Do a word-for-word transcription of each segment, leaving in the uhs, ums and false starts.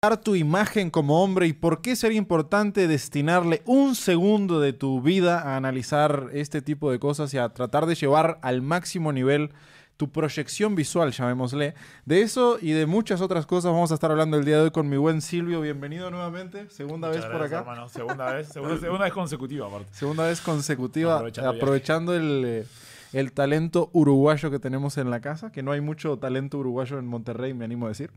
tu imagen como hombre y por qué sería importante destinarle un segundo de tu vida a analizar este tipo de cosas y a tratar de llevar al máximo nivel tu proyección visual, llamémosle. De eso y de muchas otras cosas vamos a estar hablando el día de hoy con mi buen Silvio. Bienvenido nuevamente, segunda Muchas vez gracias, por acá. Hermano. Segunda vez, segunda, segunda vez consecutiva aparte. Segunda vez consecutiva, aprovechando, aprovechando el, eh, el talento uruguayo que tenemos en la casa, que no hay mucho talento uruguayo en Monterrey, me animo a decir.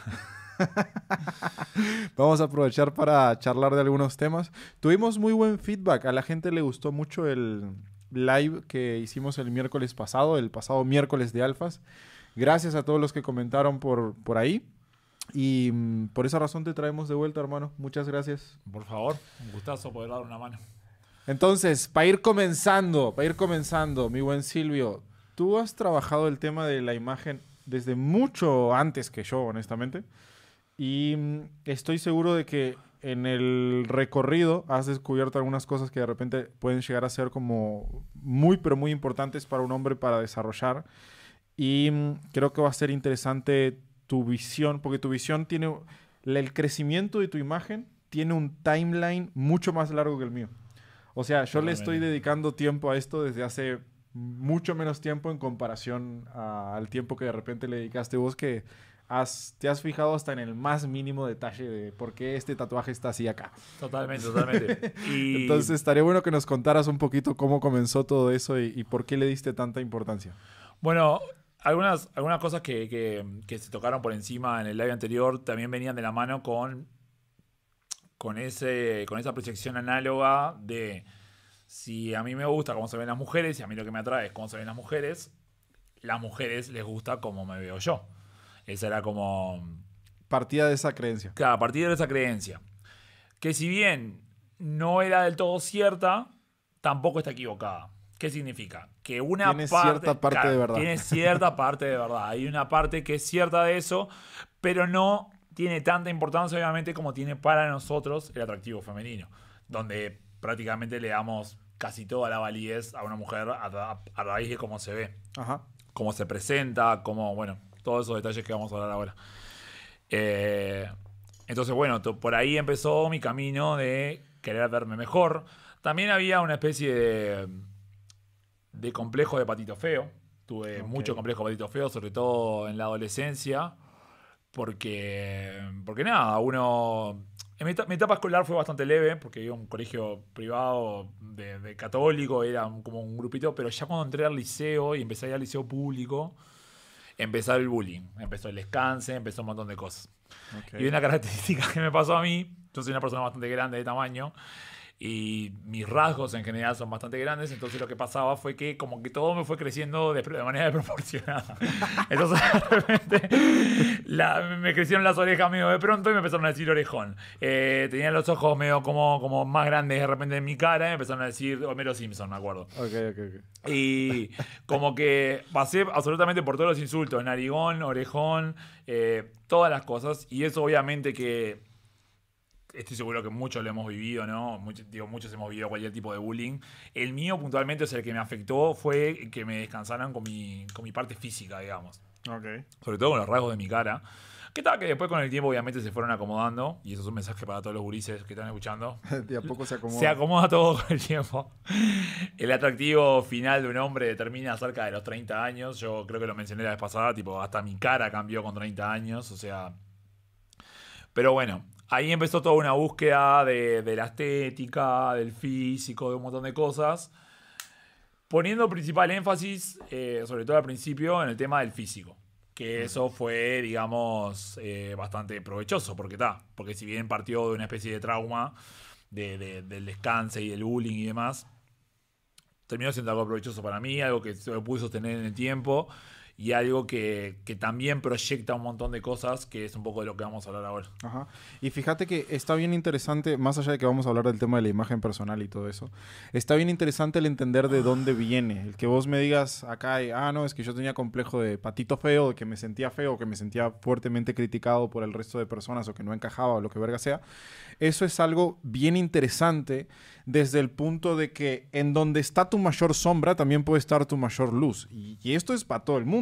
Vamos a aprovechar para charlar de algunos temas. Tuvimos muy buen feedback, a la gente le gustó mucho el live que hicimos el miércoles pasado, el pasado miércoles de Alfas. Gracias a todos los que comentaron por, por ahí. Y mm, por esa razón te traemos de vuelta, hermano. Muchas gracias. Por favor, un gustazo poder dar una mano. Entonces, para ir comenzando, para ir comenzando, mi buen Silvio, tú has trabajado el tema de la imagen desde mucho antes que yo, honestamente. Y mm, estoy seguro de que en el recorrido has descubierto algunas cosas que de repente pueden llegar a ser como muy, pero muy importantes para un hombre para desarrollar. Y mm, creo que va a ser interesante tu visión, porque tu visión tiene... El crecimiento de tu imagen tiene un timeline mucho más largo que el mío. O sea, yo le estoy dedicando tiempo a esto desde hace mucho menos tiempo en comparación a, al tiempo que de repente le dedicaste vos, que has, te has fijado hasta en el más mínimo detalle de por qué este tatuaje está así acá. Totalmente, totalmente. Y... Entonces, estaría bueno que nos contaras un poquito cómo comenzó todo eso y, y por qué le diste tanta importancia. Bueno, algunas, algunas cosas que, que, que se tocaron por encima en el live anterior también venían de la mano con, con, ese, con esa proyección análoga de si a mí me gusta cómo se ven las mujeres y a mí lo que me atrae es cómo se ven las mujeres, las mujeres les gusta cómo me veo yo. Esa era como... Partida de esa creencia. Claro, a partir de esa creencia. Que si bien no era del todo cierta, tampoco está equivocada. ¿Qué significa? Que una tiene parte... cierta parte claro, de verdad. Tiene cierta parte de verdad. Hay una parte que es cierta de eso, pero no tiene tanta importancia, obviamente, como tiene para nosotros el atractivo femenino. Donde prácticamente le damos casi toda la validez a una mujer a, a, a raíz de cómo se ve. Ajá. Cómo se presenta, cómo... Bueno, todos esos detalles que vamos a hablar ahora. Eh, entonces, bueno, por ahí empezó mi camino de querer verme mejor. También había una especie de, de complejo de patito feo. Tuve okay. mucho complejo de patito feo, sobre todo en la adolescencia. Porque, porque nada, uno... En mi, mi etapa escolar fue bastante leve, porque iba a un colegio privado de, de católico, era un, como un grupito, pero ya cuando entré al liceo y empecé a ir al liceo público, empezó el bullying, empezó el descanse, empezó un montón de cosas. Okay. Y una característica que me pasó a mí, yo soy una persona bastante grande de tamaño y mis rasgos en general son bastante grandes, entonces lo que pasaba fue que como que todo me fue creciendo de, de manera desproporcionada. Entonces de repente la, me crecieron las orejas medio de pronto y me empezaron a decir orejón. Eh, tenía los ojos medio como, como más grandes de repente en mi cara y me empezaron a decir Homero Simpson, me acuerdo. Okay, okay, okay. Y como que pasé absolutamente por todos los insultos, narigón, orejón, eh, todas las cosas, y eso obviamente que... Estoy seguro que muchos lo hemos vivido, ¿no? Muchos, digo, muchos hemos vivido cualquier tipo de bullying. El mío, puntualmente, o sea, el que me afectó fue que me descansaran con mi, con mi parte física, digamos. Okay. Sobre todo con los rasgos de mi cara. Que tal, que después con el tiempo, obviamente, se fueron acomodando. Y eso es un mensaje para todos los gurises que están escuchando. De a poco se acomoda. Se acomoda todo con el tiempo. El atractivo final de un hombre termina cerca de los treinta años. Yo creo que lo mencioné la vez pasada. Tipo, hasta mi cara cambió con treinta años. O sea... Pero bueno... Ahí empezó toda una búsqueda de, de la estética, del físico, de un montón de cosas. Poniendo principal énfasis, eh, sobre todo al principio, en el tema del físico. Que eso fue, digamos, eh, bastante provechoso. Porque está, porque si bien partió de una especie de trauma, de, de, del descanso y del bullying y demás, terminó siendo algo provechoso para mí, algo que se pude sostener en el tiempo. Y algo que, que también proyecta un montón de cosas, que es un poco de lo que vamos a hablar ahora. Ajá. Y fíjate que está bien interesante, más allá de que vamos a hablar del tema de la imagen personal y todo eso, está bien interesante el entender de dónde viene. El que vos me digas acá, ah, no, es que yo tenía complejo de patito feo, de que me sentía feo, que me sentía fuertemente criticado por el resto de personas o que no encajaba o lo que verga sea. Eso es algo bien interesante desde el punto de que en donde está tu mayor sombra también puede estar tu mayor luz. Y, y esto es para todo el mundo.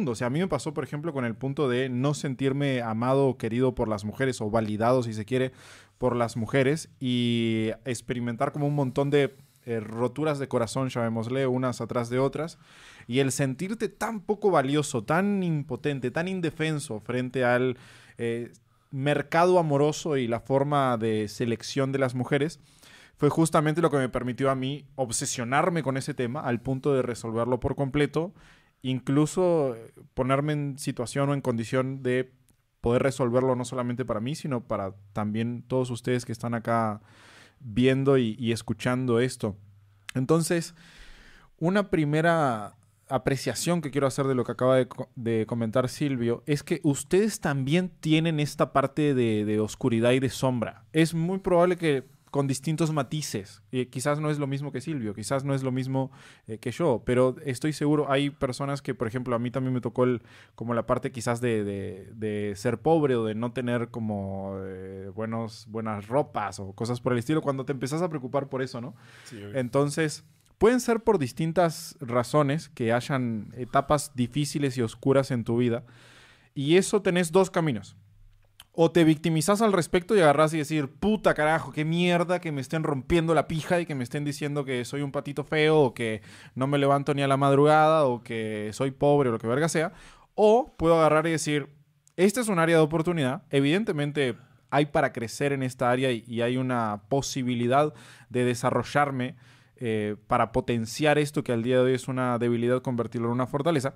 O sea, a mí me pasó, por ejemplo, con el punto de no sentirme amado o querido por las mujeres, o validado, si se quiere, por las mujeres, y experimentar como un montón de eh, roturas de corazón, llamémosle, unas atrás de otras, y el sentirte tan poco valioso, tan impotente, tan indefenso frente al eh, mercado amoroso y la forma de selección de las mujeres, fue justamente lo que me permitió a mí obsesionarme con ese tema al punto de resolverlo por completo, incluso ponerme en situación o en condición de poder resolverlo no solamente para mí, sino para también todos ustedes que están acá viendo y, y escuchando esto. Entonces, una primera apreciación que quiero hacer de lo que acaba de, de comentar Silvio es que ustedes también tienen esta parte de, de oscuridad y de sombra. Es muy probable que con distintos matices. Eh, quizás no es lo mismo que Silvio, quizás no es lo mismo eh, que yo, pero estoy seguro, hay personas que, por ejemplo, a mí también me tocó el, como la parte quizás de, de, de ser pobre o de no tener como eh, buenos, buenas ropas o cosas por el estilo, cuando te empezás a preocupar por eso, ¿no? Sí, Entonces, pueden ser por distintas razones que hayan etapas difíciles y oscuras en tu vida, y eso tenés dos caminos. O te victimizas al respecto y agarrás y decir, puta carajo, qué mierda que me estén rompiendo la pija y que me estén diciendo que soy un patito feo o que no me levanto ni a la madrugada o que soy pobre o lo que verga sea. O puedo agarrar y decir, esta es un área de oportunidad. Evidentemente hay para crecer en esta área y, y hay una posibilidad de desarrollarme eh, para potenciar esto que al día de hoy es una debilidad, convertirlo en una fortaleza.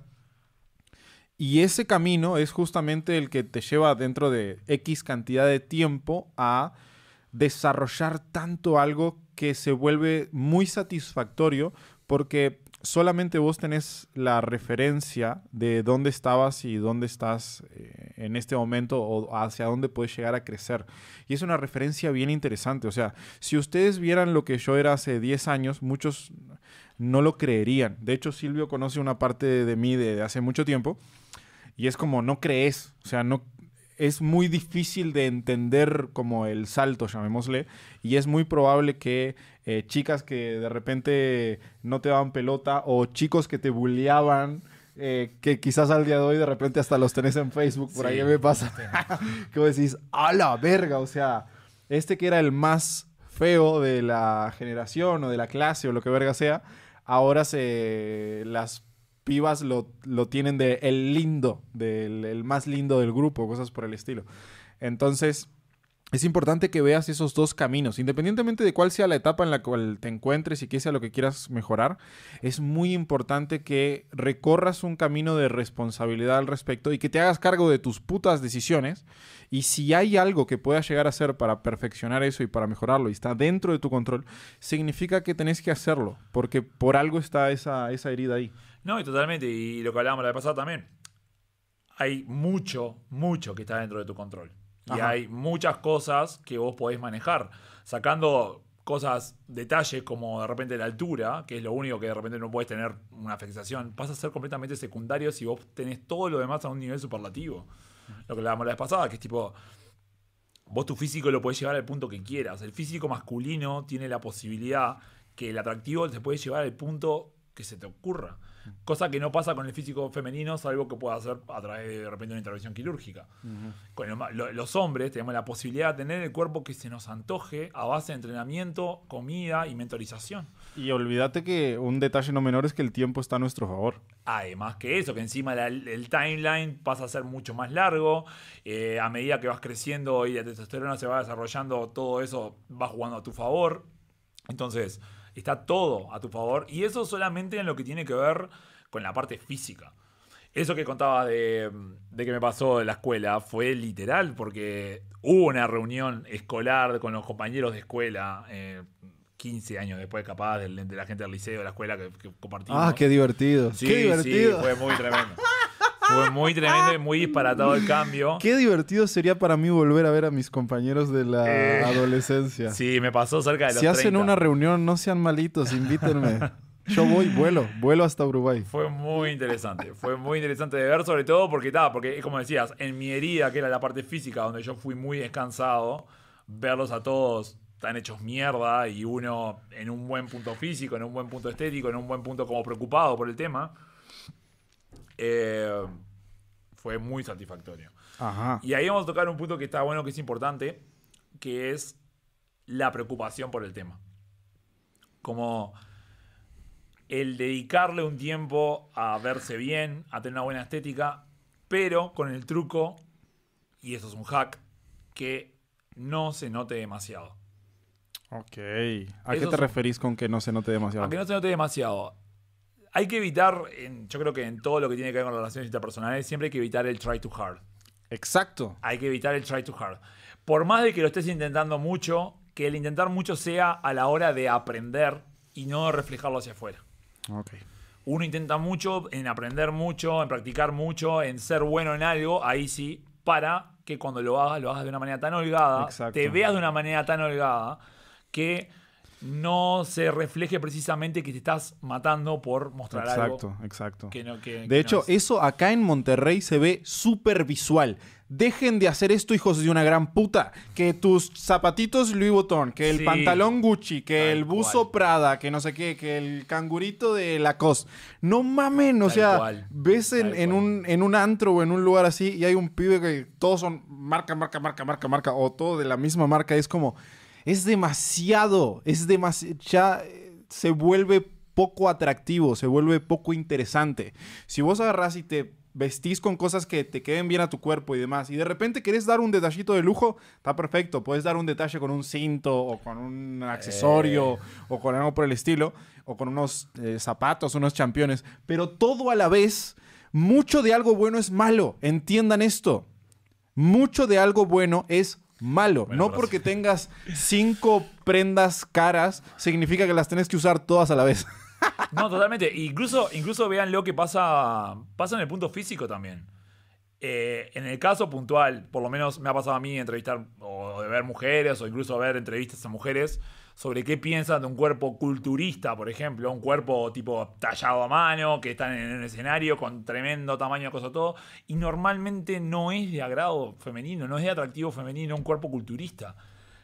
Y ese camino es justamente el que te lleva dentro de X cantidad de tiempo a desarrollar tanto algo que se vuelve muy satisfactorio porque solamente vos tenés la referencia de dónde estabas y dónde estás eh, en este momento o hacia dónde puedes llegar a crecer. Y es una referencia bien interesante. O sea, si ustedes vieran lo que yo era hace diez años, muchos no lo creerían. De hecho, Silvio conoce una parte de mí de hace mucho tiempo. Y es como, no crees, o sea, no, es muy difícil de entender como el salto, llamémosle, y es muy probable que eh, chicas que de repente no te daban pelota o chicos que te bulleaban, eh, que quizás al día de hoy de repente hasta los tenés en Facebook, por sí, ahí me pasa, que vos decís, ¡a la verga! O sea, este que era el más feo de la generación o de la clase o lo que verga sea, ahora se las pibas lo, lo tienen de el lindo, del el más lindo del grupo, cosas por el estilo. Entonces, es importante que veas esos dos caminos, independientemente de cuál sea la etapa en la cual te encuentres y qué sea lo que quieras mejorar. Es muy importante que recorras un camino de responsabilidad al respecto y que te hagas cargo de tus putas decisiones. Y si hay algo que puedas llegar a hacer para perfeccionar eso y para mejorarlo y está dentro de tu control, significa que tenés que hacerlo, porque por algo está esa, esa herida ahí. No, y totalmente. Y lo que hablábamos la vez pasada también. Hay mucho, mucho que está dentro de tu control. Y Ajá. hay muchas cosas que vos podés manejar. Sacando cosas, detalles como de repente la altura, que es lo único que de repente no puedes tener una fixación, pasa a ser completamente secundario si vos tenés todo lo demás a un nivel superlativo. Lo que hablábamos la vez pasada, que es tipo, vos tu físico lo podés llevar al punto que quieras. El físico masculino tiene la posibilidad que el atractivo te puede llevar al punto que se te ocurra. Cosa que no pasa con el físico femenino, salvo que pueda hacer a través de, de repente una intervención quirúrgica. Uh-huh. Con el, lo, los hombres tenemos la posibilidad de tener el cuerpo que se nos antoje a base de entrenamiento, comida y mentorización. Y olvídate que un detalle no menor es que el tiempo está a nuestro favor. Además que eso, que encima la, el timeline pasa a ser mucho más largo. Eh, a medida que vas creciendo y la testosterona se va desarrollando, todo eso va jugando a tu favor. Entonces, está todo a tu favor. Y eso solamente en lo que tiene que ver con la parte física. Eso que contaba de, de que me pasó en la escuela fue literal, porque hubo una reunión escolar con los compañeros de escuela, eh, quince años después capaz de, de la gente del liceo, de la escuela que, que compartimos. Ah, qué divertido. Sí, qué divertido. Sí, fue muy tremendo. Fue muy tremendo y muy disparatado el cambio. Qué divertido sería para mí volver a ver a mis compañeros de la eh, adolescencia. Sí, me pasó cerca de los Si hacen treinta. Una reunión, no sean malitos, invítenme. Yo voy, vuelo, vuelo hasta Uruguay. Fue muy interesante, fue muy interesante de ver, sobre todo porque, ta, porque como decías, en mi herida, que era la parte física, donde yo fui muy descansado, verlos a todos tan hechos mierda y uno en un buen punto físico, en un buen punto estético, en un buen punto como preocupado por el tema. eh, fue muy satisfactorio. Ajá. Y ahí vamos a tocar un punto que está bueno, que es importante, que es la preocupación por el tema. Como el dedicarle un tiempo a verse bien, a tener una buena estética, pero con el truco, y eso es un hack, que no se note demasiado. Ok. ¿A Eso qué te es- referís con que no se note demasiado? A que no se note demasiado. Hay que evitar, en- yo creo que en todo lo que tiene que ver con relaciones interpersonales, siempre hay que evitar el try too hard. Exacto. Hay que evitar el try too hard. Por más de que lo estés intentando mucho, que el intentar mucho sea a la hora de aprender y no reflejarlo hacia afuera. Ok. Uno intenta mucho en aprender mucho, en practicar mucho, en ser bueno en algo, ahí sí, para que cuando lo hagas, lo hagas de una manera tan holgada, Exacto. te veas de una manera tan holgada, que no se refleje precisamente que te estás matando por mostrar Exacto, algo. exacto. Que no, que- que De hecho, no es. eso acá en Monterrey se ve súper visual. Dejen de hacer esto, hijos de una gran puta. Que tus zapatitos Louis Vuitton, que el Sí. pantalón Gucci, que Tal el buzo cual. Prada, que no sé qué, que el cangurito de Lacoste. No mamen, o Tal sea, cual. ves en, Tal en cual. un, en un antro o en un lugar así y hay un pibe que todos son marca, marca, marca, marca, marca, o todo de la misma marca. Es como, es demasiado, es demasiado, ya eh, se vuelve poco atractivo, se vuelve poco interesante. Si vos agarrás y te vestís con cosas que te queden bien a tu cuerpo y demás, y de repente querés dar un detallito de lujo, está perfecto. Puedes dar un detalle con un cinto o con un accesorio Eh. o con algo por el estilo, o con unos eh, zapatos, unos championes, pero todo a la vez, mucho de algo bueno es malo. Entiendan esto. Mucho de algo bueno es malo. Buena No frase. porque tengas cinco prendas caras, significa que las tenés que usar todas a la vez. No, totalmente. Incluso, incluso vean lo que pasa, pasa en el punto físico también. Eh, en el caso puntual, por lo menos me ha pasado a mí entrevistar o de ver mujeres o incluso ver entrevistas a mujeres sobre qué piensan de un cuerpo culturista, por ejemplo, un cuerpo tipo tallado a mano, que están en un escenario con tremendo tamaño, cosa todo, y normalmente no es de agrado femenino, no es de atractivo femenino un cuerpo culturista.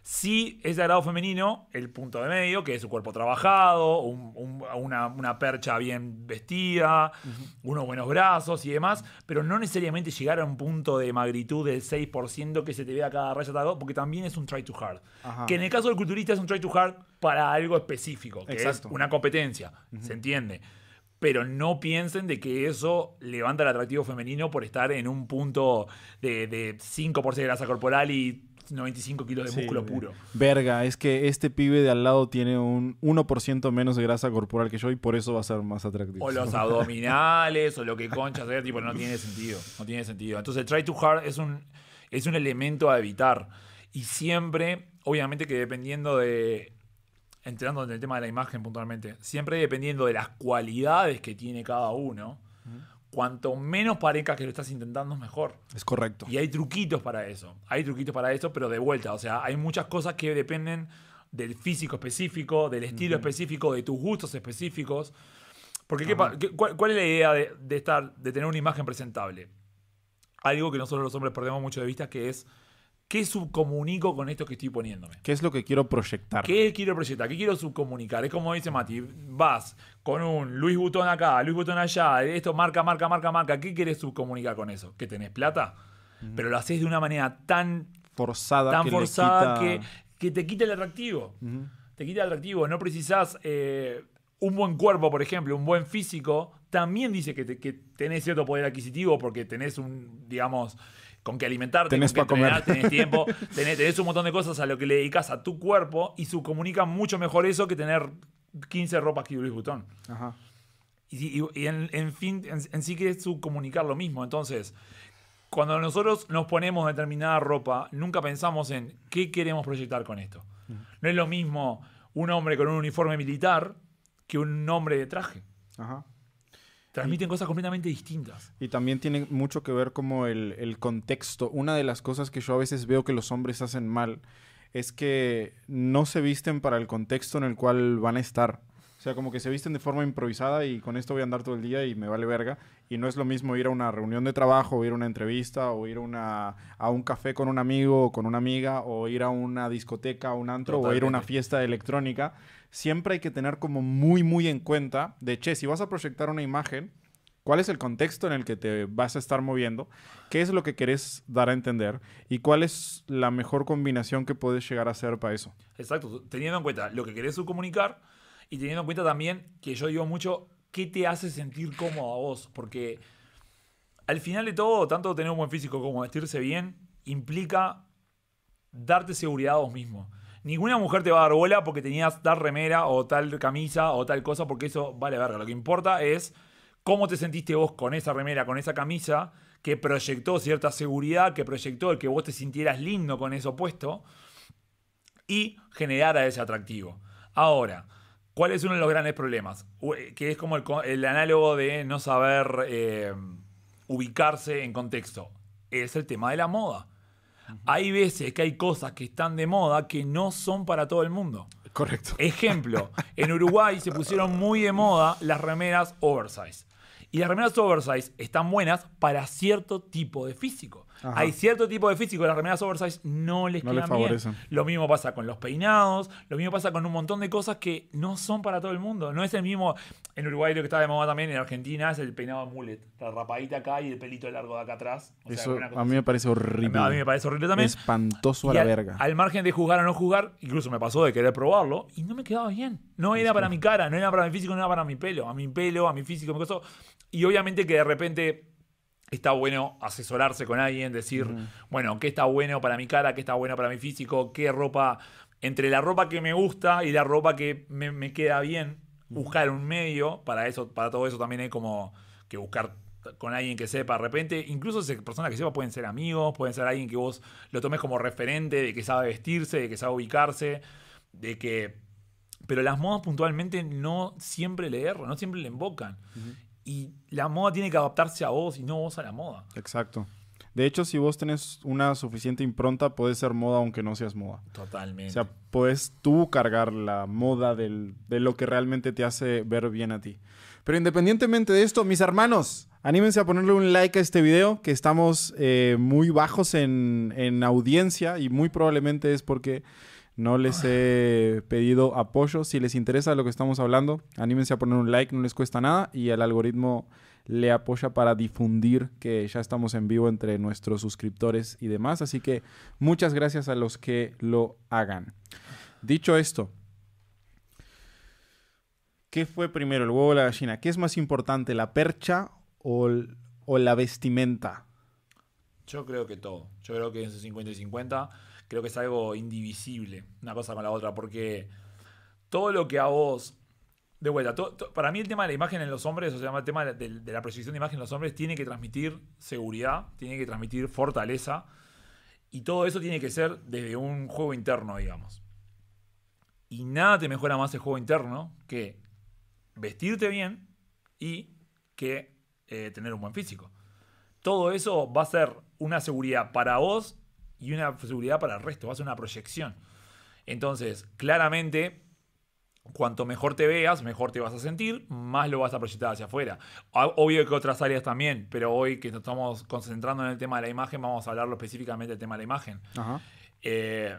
Sí es de agrado femenino el punto de medio, que es un cuerpo trabajado, un- un- una, una percha bien vestida, unos buenos brazos y demás, pero no necesariamente llegar a un punto de magnitud del seis por ciento que se te vea cada raya, tal, porque también es un try too hard. Ajá. Que en el caso del culturista es un try too hard para algo específico, que Exacto. es una competencia, se entiende. Pero no piensen de que eso levanta el atractivo femenino por estar en un punto de, de cinco por ciento de grasa corporal y noventa y cinco kilos de Sí, músculo de- puro. Verga, es que este pibe de al lado tiene un uno por ciento menos de grasa corporal que yo y por eso va a ser más atractivo. O los abdominales, o lo que concha sea, tipo, no tiene sentido. No tiene sentido. Entonces, try too hard es un, es un elemento a evitar. Y siempre, obviamente que dependiendo de. Entrando en el tema de la imagen puntualmente, siempre dependiendo de las cualidades que tiene cada uno, cuanto menos parezca que lo estás intentando es mejor. Es correcto. Y hay truquitos para eso. Hay truquitos para eso, pero de vuelta. O sea, hay muchas cosas que dependen del físico específico, del estilo específico, de tus gustos específicos. Porque, ¿qué pa- qué- cuál, cuál es la idea de, de estar, de tener una imagen presentable? Algo que nosotros los hombres perdemos mucho de vista, que es ¿qué subcomunico con esto que estoy poniéndome? ¿Qué es lo que quiero proyectar? ¿Qué quiero proyectar? ¿Qué quiero subcomunicar? Es como dice Mati, vas con un Louis Vuitton acá, Louis Vuitton allá, esto marca, marca, marca, marca. ¿Qué quieres subcomunicar con eso? ¿Que tenés plata? Pero lo haces de una manera tan, Forzada. tan que le forzada quita- que, que te quita el atractivo. Ujú. Te quita el atractivo. No precisás eh, un buen cuerpo, por ejemplo, un buen físico. También dice que, te- que tenés cierto poder adquisitivo porque tenés un, digamos, con que alimentarte, Tenés con que pa' comer. entrenar, tenés tiempo, tenés, tenés un montón de cosas a lo que le dedicas a tu cuerpo y subcomunica mucho mejor eso que tener quince ropas que Louis Vuitton. Ajá. Y, y- y en, en fin, en, en sí que es subcomunicar lo mismo. Entonces, cuando nosotros nos ponemos determinada ropa, nunca pensamos en qué queremos proyectar con esto. No es lo mismo un hombre con un uniforme militar que un hombre de traje. Ajá. Transmiten cosas completamente distintas. Y también tiene mucho que ver como el, el contexto. Una de las cosas que yo a veces veo que los hombres hacen mal es que no se visten para el contexto en el cual van a estar. O sea, como que se visten de forma improvisada y con esto voy a andar todo el día y me vale verga. Y no es lo mismo ir a una reunión de trabajo, o ir a una entrevista, o ir a, una, a un café con un amigo o con una amiga, o ir a una discoteca, a un antro, o ir a una Totalmente. fiesta electrónica. Siempre hay que tener como muy, muy en cuenta de, che, si vas a proyectar una imagen, ¿Cuál es el contexto en el que te vas a estar moviendo? ¿Qué es lo que querés dar a entender? ¿Y cuál es la mejor combinación que puedes llegar a hacer para eso? Exacto, teniendo en cuenta lo que querés comunicar y teniendo en cuenta también que yo digo mucho qué te hace sentir cómodo a vos, porque al final de todo, tanto tener un buen físico como vestirse bien implica darte seguridad a vos mismo. Ninguna mujer te va a dar bola porque tenías tal remera o tal camisa o tal cosa, porque eso vale verga. Lo que importa es cómo te sentiste vos con esa remera, con esa camisa, que proyectó cierta seguridad, que proyectó el que vos te sintieras lindo con eso puesto y generara ese atractivo. Ahora, ¿cuál es uno de los grandes problemas? Que es como el, el análogo de no saber eh, ubicarse en contexto. Es el tema de la moda. Uh-huh. Hay veces que hay cosas que están de moda que no son para todo el mundo. Correcto. Ejemplo, en Uruguay se pusieron muy de moda las remeras oversize. Y las remeras oversize están buenas para cierto tipo de físico. Ajá. Hay cierto tipo de físico que las remeras oversize no les no quedan les favorecen. Bien. Lo mismo pasa con los peinados, lo mismo pasa con un montón de cosas que no son para todo el mundo. No es el mismo, en Uruguay lo que está de moda también, en Argentina es el peinado mullet. La rapadita acá y el pelito largo de acá atrás. O Eso sea, a mí me parece horrible. A mí me parece horrible también. Espantoso a y la al, verga. Al margen de juzgar o no juzgar, incluso me pasó de querer probarlo y no me quedaba bien. No era para mi cara, no era para mi físico, no era para mi pelo. A mi pelo, a mi físico, me costó. Y obviamente que de repente está bueno asesorarse con alguien, decir, uh-huh. bueno, qué está bueno para mi cara, qué está bueno para mi físico, qué ropa, entre la ropa que me gusta y la ropa que me, me queda bien, uh-huh. buscar un medio. Para eso, para todo eso también hay como que buscar con alguien que sepa. De repente, incluso esas personas que sepa pueden ser amigos, pueden ser alguien que vos lo tomes como referente, de que sabe vestirse, de que sabe ubicarse, de que... Pero las modas puntualmente no siempre le erran, no siempre le embocan. Uh-huh. Y la moda tiene que adaptarse a vos y no vos a la moda. Exacto. De hecho, si vos tenés una suficiente impronta, podés ser moda aunque no seas moda. Totalmente. O sea, podés tú cargar la moda del, de lo que realmente te hace ver bien a ti. Pero independientemente de esto, mis hermanos, anímense a ponerle un like a este video, que estamos eh, muy bajos en, en audiencia y muy probablemente es porque... no les he pedido apoyo. Si les interesa lo que estamos hablando, anímense a poner un like, no les cuesta nada. Y el algoritmo le apoya para difundir que ya estamos en vivo entre nuestros suscriptores y demás. Así que muchas gracias a los que lo hagan. Dicho esto, ¿qué fue primero, el huevo o la gallina? ¿Qué es más importante, la percha o, o la vestimenta? Yo creo que todo. Yo creo que es cincuenta y cincuenta. Creo que es algo indivisible, una cosa con la otra, porque todo lo que a vos, de vuelta, to, to, para mí el tema de la imagen en los hombres, o sea, el tema de, de, de la proyección de imagen en los hombres tiene que transmitir seguridad, tiene que transmitir fortaleza, y todo eso tiene que ser desde un juego interno, digamos. Y nada te mejora más el juego interno que vestirte bien y que eh, tener un buen físico. Todo eso va a ser una seguridad para vos y una seguridad para el resto, va a ser una proyección. Entonces, claramente, cuanto mejor te veas, mejor te vas a sentir, más lo vas a proyectar hacia afuera. Obvio que otras áreas también, pero hoy que nos estamos concentrando en el tema de la imagen, vamos a hablarlo específicamente del tema de la imagen. Ajá. Eh,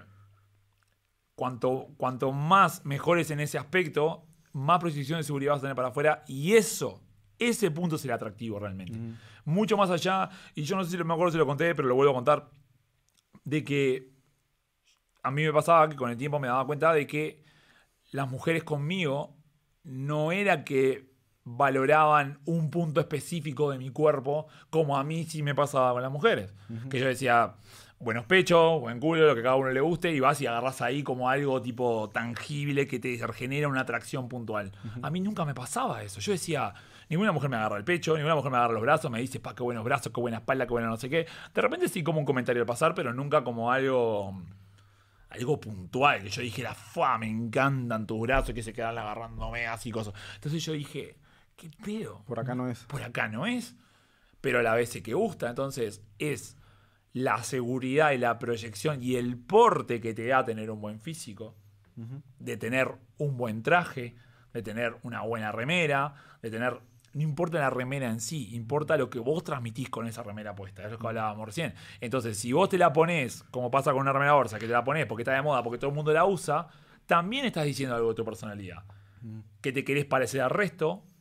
cuanto, cuanto más mejores en ese aspecto, más proyección de seguridad vas a tener para afuera, y eso, ese punto es el atractivo realmente. Mm. Mucho más allá, y yo no sé si me acuerdo si lo conté, pero lo vuelvo a contar, de que a mí me pasaba que con el tiempo me daba cuenta de que las mujeres conmigo no era que valoraban un punto específico de mi cuerpo como a mí sí me pasaba con las mujeres. Uh-huh. Que yo decía, buenos pechos, buen culo, lo que a cada uno le guste, y vas y agarras ahí como algo tipo tangible que te genera una atracción puntual. Uh-huh. A mí nunca me pasaba eso. Yo decía... Ninguna mujer me agarra el pecho, ninguna mujer me agarra los brazos, me dice, pa, qué buenos brazos, qué buena espalda, qué buena no sé qué. De repente sí como un comentario al pasar, pero nunca como algo algo puntual, que yo dijera, ¡fua! Me encantan tus brazos, que se quedan agarrándome así, cosas. Entonces yo dije, ¿qué pedo? Por acá no es. Por acá no es, pero a la vez sé que gusta. Entonces es la seguridad y la proyección y el porte que te da tener un buen físico, uh-huh. de tener un buen traje, de tener una buena remera, de tener... No importa la remera en sí, importa lo que vos transmitís con esa remera puesta. Es lo que hablábamos recién. Entonces, si vos te la ponés, como pasa con una remera bolsa, que te la ponés porque está de moda, porque todo el mundo la usa, también estás diciendo algo de tu personalidad. Mm. Que te querés parecer al resto,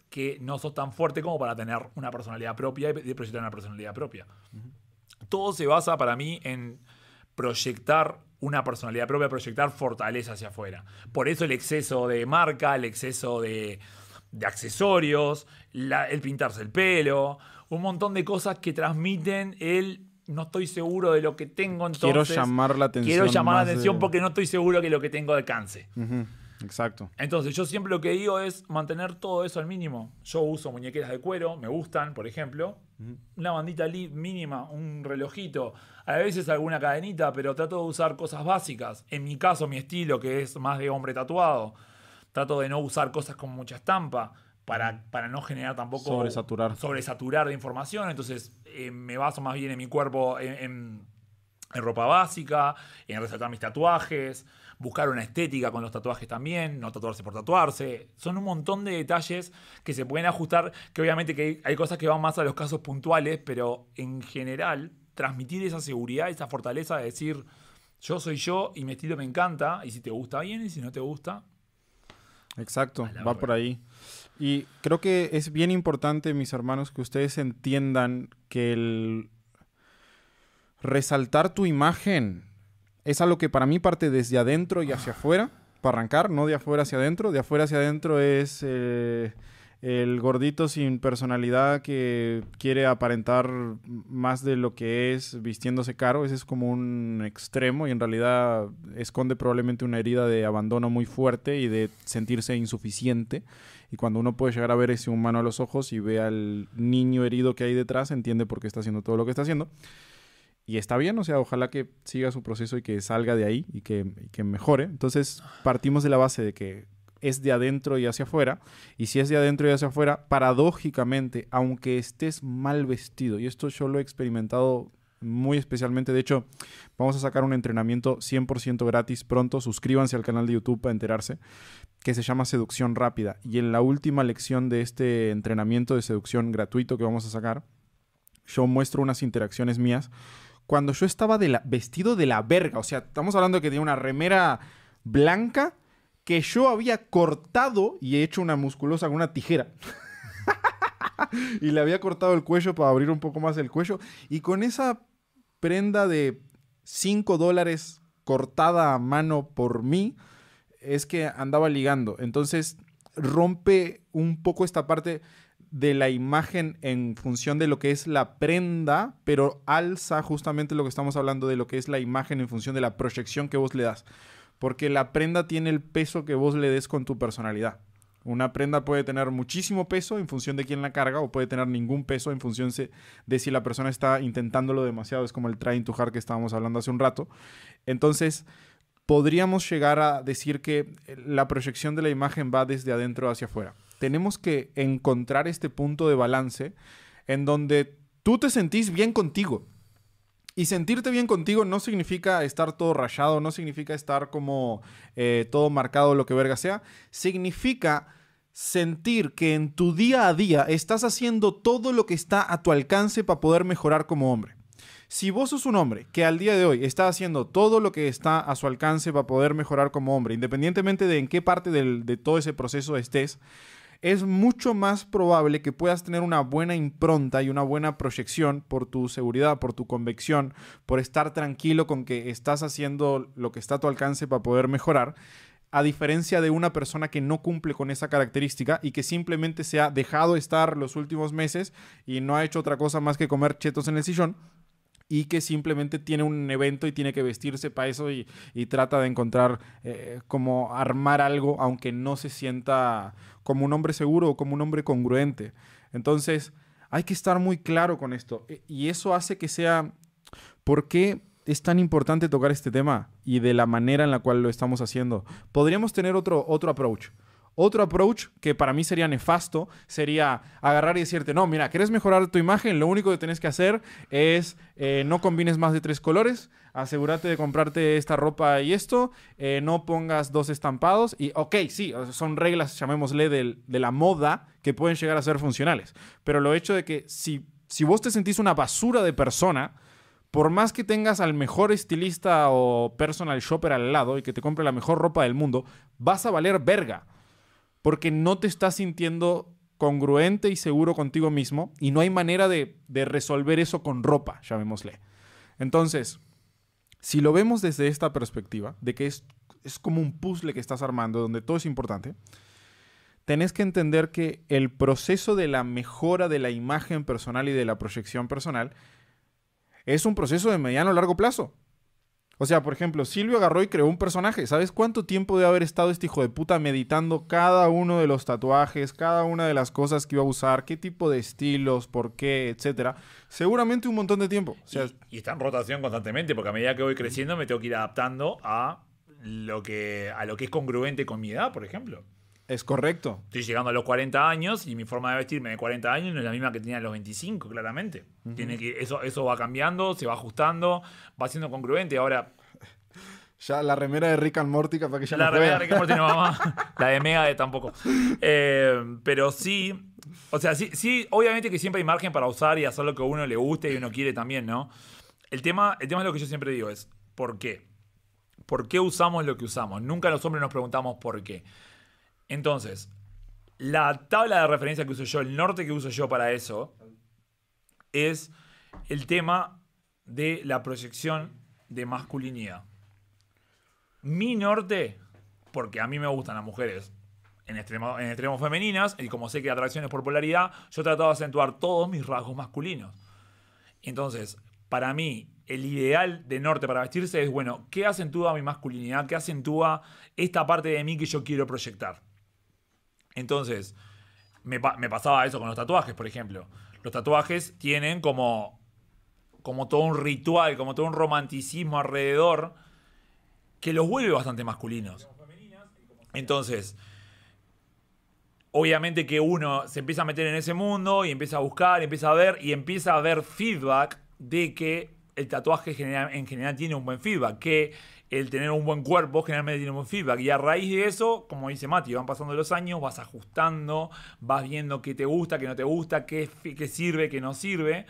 que no sos tan fuerte como para tener una personalidad propia y proyectar una personalidad propia. Uh-huh. Todo se basa para mí en proyectar una personalidad propia, proyectar fortaleza hacia afuera. Por eso el exceso de marca, el exceso de, de accesorios, la, el pintarse el pelo, un montón de cosas que transmiten el no estoy seguro de lo que tengo, entonces quiero llamar la atención. Quiero llamar la atención de... porque no estoy seguro que lo que tengo alcance. Uh-huh. Exacto. Entonces yo siempre lo que digo es mantener todo eso al mínimo. Yo uso muñequeras de cuero, me gustan, por ejemplo. Uh-huh. Una bandita mínima, un relojito, a veces alguna cadenita, pero trato de usar cosas básicas. En mi caso, mi estilo, que es más de hombre tatuado, trato de no usar cosas con mucha estampa para, para no generar tampoco... Sobresaturar. Sobresaturar de información. Entonces eh, me baso más bien en mi cuerpo, en, en, en ropa básica, en resaltar mis tatuajes, buscar una estética con los tatuajes también, no tatuarse por tatuarse. Son un montón de detalles que se pueden ajustar, que obviamente que hay, hay cosas que van más a los casos puntuales, pero en general transmitir esa seguridad, esa fortaleza de decir yo soy yo y mi estilo me encanta, y si te gusta bien y si no te gusta... Exacto, va por ahí. Y creo que es bien importante, mis hermanos, que ustedes entiendan que el resaltar tu imagen es algo que para mí parte desde adentro y hacia afuera, para arrancar, no de afuera hacia adentro. De afuera hacia adentro es eh, el gordito sin personalidad que quiere aparentar más de lo que es vistiéndose caro. Ese es como un extremo y en realidad esconde probablemente una herida de abandono muy fuerte y de sentirse insuficiente. Y cuando uno puede llegar a ver ese humano a los ojos y ve al niño herido que hay detrás, entiende por qué está haciendo todo lo que está haciendo. Y está bien, o sea, ojalá que siga su proceso y que salga de ahí y que, y que mejore. Entonces, partimos de la base de que es de adentro y hacia afuera. Y si es de adentro y hacia afuera, paradójicamente, aunque estés mal vestido, y esto yo lo he experimentado muy especialmente, de hecho, vamos a sacar un entrenamiento cien por ciento gratis pronto. Suscríbanse al canal de YouTube para enterarse, que se llama Seducción Rápida. Y en la última lección de este entrenamiento de seducción gratuito que vamos a sacar, yo muestro unas interacciones mías cuando yo estaba de la, vestido de la verga. O sea, estamos hablando de que tenía una remera blanca que yo había cortado y he hecho una musculosa con una tijera. Y le había cortado el cuello para abrir un poco más el cuello. Y con esa prenda de cinco dólares cortada a mano por mí, es que andaba ligando. Entonces, rompe un poco esta parte de la imagen en función de lo que es la prenda, pero alza justamente lo que estamos hablando de lo que es la imagen en función de la proyección que vos le das. Porque la prenda tiene el peso que vos le des con tu personalidad. Una prenda puede tener muchísimo peso en función de quién la carga o puede tener ningún peso en función de si la persona está intentándolo demasiado. Es como el trying to hard que estábamos hablando hace un rato. Entonces, podríamos llegar a decir que la proyección de la imagen va desde adentro hacia afuera. Tenemos que encontrar este punto de balance en donde tú te sentís bien contigo. Y sentirte bien contigo no significa estar todo rayado, no significa estar como eh, todo marcado, lo que verga sea. Significa sentir que en tu día a día estás haciendo todo lo que está a tu alcance para poder mejorar como hombre. Si vos sos un hombre que al día de hoy está haciendo todo lo que está a su alcance para poder mejorar como hombre, independientemente de en qué parte del, de todo ese proceso estés, es mucho más probable que puedas tener una buena impronta y una buena proyección por tu seguridad, por tu convicción, por estar tranquilo con que estás haciendo lo que está a tu alcance para poder mejorar, a diferencia de una persona que no cumple con esa característica y que simplemente se ha dejado estar los últimos meses y no ha hecho otra cosa más que comer chetos en el sillón, y que simplemente tiene un evento y tiene que vestirse para eso y, y trata de encontrar eh, como armar algo, aunque no se sienta como un hombre seguro o como un hombre congruente. Entonces, hay que estar muy claro con esto. Y eso hace que sea... ¿Por qué es tan importante tocar este tema? Y de la manera en la cual lo estamos haciendo. Podríamos tener otro, otro approach. Otro approach que para mí sería nefasto sería agarrar y decirte, no, mira, ¿quieres mejorar tu imagen? Lo único que tienes que hacer es eh, no combines más de tres colores, asegúrate de comprarte esta ropa y esto, eh, no pongas dos estampados y, ok, sí, son reglas, llamémosle, de, de la moda que pueden llegar a ser funcionales. Pero lo hecho de que si, si vos te sentís una basura de persona, por más que tengas al mejor estilista o personal shopper al lado y que te compre la mejor ropa del mundo, vas a valer verga. Porque no te estás sintiendo congruente y seguro contigo mismo y no hay manera de, de resolver eso con ropa, llamémosle. Entonces, si lo vemos desde esta perspectiva, de que es, es como un puzzle que estás armando, donde todo es importante, tenés que entender que el proceso de la mejora de la imagen personal y de la proyección personal es un proceso de mediano a largo plazo. O sea, por ejemplo, Silvio agarró y creó un personaje. ¿Sabes cuánto tiempo debe haber estado este hijo de puta meditando cada uno de los tatuajes, cada una de las cosas que iba a usar, qué tipo de estilos, por qué, etcétera? Seguramente un montón de tiempo. O sea, y, y está en rotación constantemente, porque a medida que voy creciendo me tengo que ir adaptando a lo que, a lo que es congruente con mi edad, por ejemplo. es correcto. Estoy llegando a los cuarenta años y mi forma de vestirme de cuarenta años no es la misma que tenía a los veinticinco, claramente. Uh-huh. Tiene que, eso, eso va cambiando, se va ajustando, va siendo congruente. Ahora... Ya la remera de Rick and Morty para que ya La no remera juega. de Rick and Morty no va más. La de Megadeth tampoco. Eh, pero sí... O sea, sí, sí, obviamente que siempre hay margen para usar y hacer lo que a uno le guste y uno quiere también, ¿no? El tema, el tema es lo que yo siempre digo, es ¿por qué? ¿Por qué usamos lo que usamos? Nunca los hombres nos preguntamos por qué. Entonces, la tabla de referencia que uso yo, el norte que uso yo para eso, es el tema de la proyección de masculinidad. Mi norte, porque a mí me gustan las mujeres en extremos en extremo femeninas, y como sé que la atracción es por polaridad, yo he tratado de acentuar todos mis rasgos masculinos. Entonces, para mí, el ideal de norte para vestirse es, bueno, ¿qué acentúa mi masculinidad? ¿Qué acentúa esta parte de mí que yo quiero proyectar? Entonces, me, pa- me pasaba eso con los tatuajes, por ejemplo. Los tatuajes tienen como, como todo un ritual, como todo un romanticismo alrededor que los vuelve bastante masculinos. Entonces, obviamente que uno se empieza a meter en ese mundo y empieza a buscar, empieza a ver y empieza a ver feedback de que el tatuaje general, en general tiene un buen feedback, que el tener un buen cuerpo generalmente tiene un buen feedback. Y a raíz de eso, como dice Mati, van pasando los años, vas ajustando, vas viendo qué te gusta, qué no te gusta, qué, qué sirve, qué no sirve.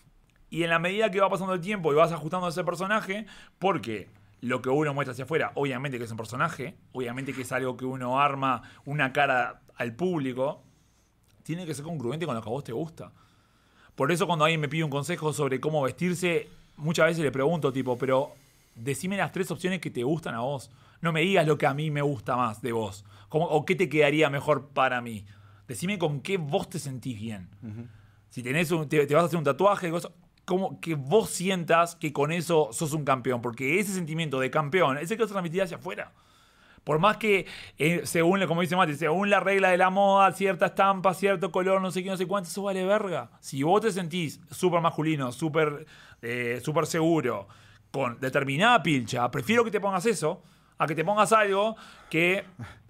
Y en la medida que va pasando el tiempo y vas ajustando a ese personaje, porque lo que uno muestra hacia afuera, obviamente que es un personaje, obviamente que es algo que uno arma una cara al público, tiene que ser congruente con lo que a vos te gusta. Por eso cuando alguien me pide un consejo sobre cómo vestirse, muchas veces le pregunto tipo, pero decime las tres opciones que te gustan a vos. No me digas lo que a mí me gusta más de vos. ¿Cómo, o qué te quedaría mejor para mí. Decime con qué vos te sentís bien. Uh-huh. Si tenés un, te, te vas a hacer un tatuaje, cosas, como que vos sientas que con eso sos un campeón. Porque ese sentimiento de campeón es el que vas a transmitir hacia afuera. Por más que, eh, según, como dice Mati, según la regla de la moda, cierta estampa, cierto color, no sé qué, no sé cuánto, eso vale verga. Si vos te sentís súper masculino, súper eh, súper seguro, con determinada pilcha, prefiero que te pongas eso a que te pongas algo que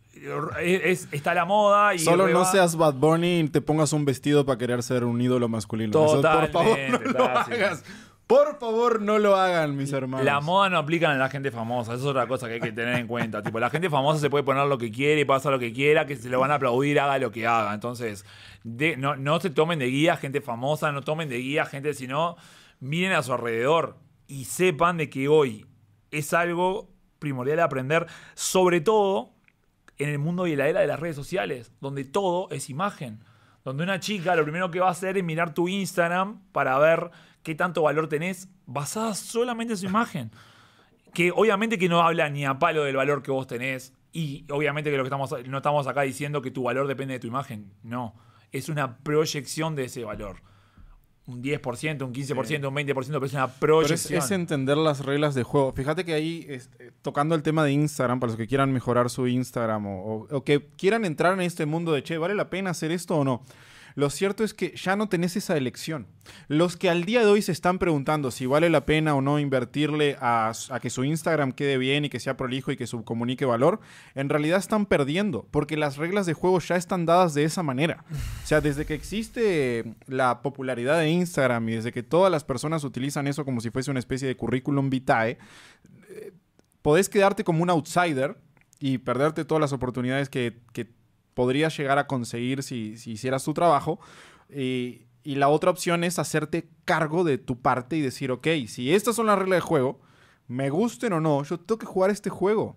es, es, está a la moda y solo reba... no seas Bad Bunny y te pongas un vestido para querer ser un ídolo masculino. Totalmente, Eso, por favor, no lo hagas. Por favor, no lo hagan, mis hermanos. La moda no aplica a la gente famosa. Eso es otra cosa que hay que tener en cuenta. Tipo, la gente famosa se puede poner lo que quiere y puede hacer lo que quiera, que se lo van a aplaudir, haga lo que haga. Entonces, de, no, no se tomen de guía gente famosa, no tomen de guía gente, sino miren a su alrededor y sepan de que hoy es algo primordial de aprender, sobre todo en el mundo y en la era de las redes sociales, donde todo es imagen. Donde una chica lo primero que va a hacer es mirar tu Instagram para ver qué tanto valor tenés basada solamente en su imagen. Que obviamente que no habla ni a palo del valor que vos tenés y obviamente que lo que estamos, no estamos acá diciendo que tu valor depende de tu imagen. No, es una proyección de ese valor. Un diez por ciento, un quince por ciento, sí. Un veinte por ciento, pero es una proyección. Pero es, es entender las reglas de juego. Fíjate que ahí, es, tocando el tema de Instagram, para los que quieran mejorar su Instagram o, o, o que quieran entrar en este mundo de, che, ¿vale la pena hacer esto o no? Lo cierto es que ya no tenés esa elección. Los que al día de hoy se están preguntando si vale la pena o no invertirle a, a que su Instagram quede bien y que sea prolijo y que su comunique valor, en realidad están perdiendo, porque las reglas de juego ya están dadas de esa manera. O sea, desde que existe la popularidad de Instagram y desde que todas las personas utilizan eso como si fuese una especie de currículum vitae, eh, podés quedarte como un outsider y perderte todas las oportunidades que, que podrías llegar a conseguir si, si hicieras tu trabajo. Y, y la otra opción es hacerte cargo de tu parte y decir, ok, si estas son las reglas de juego, me gusten o no, yo tengo que jugar este juego.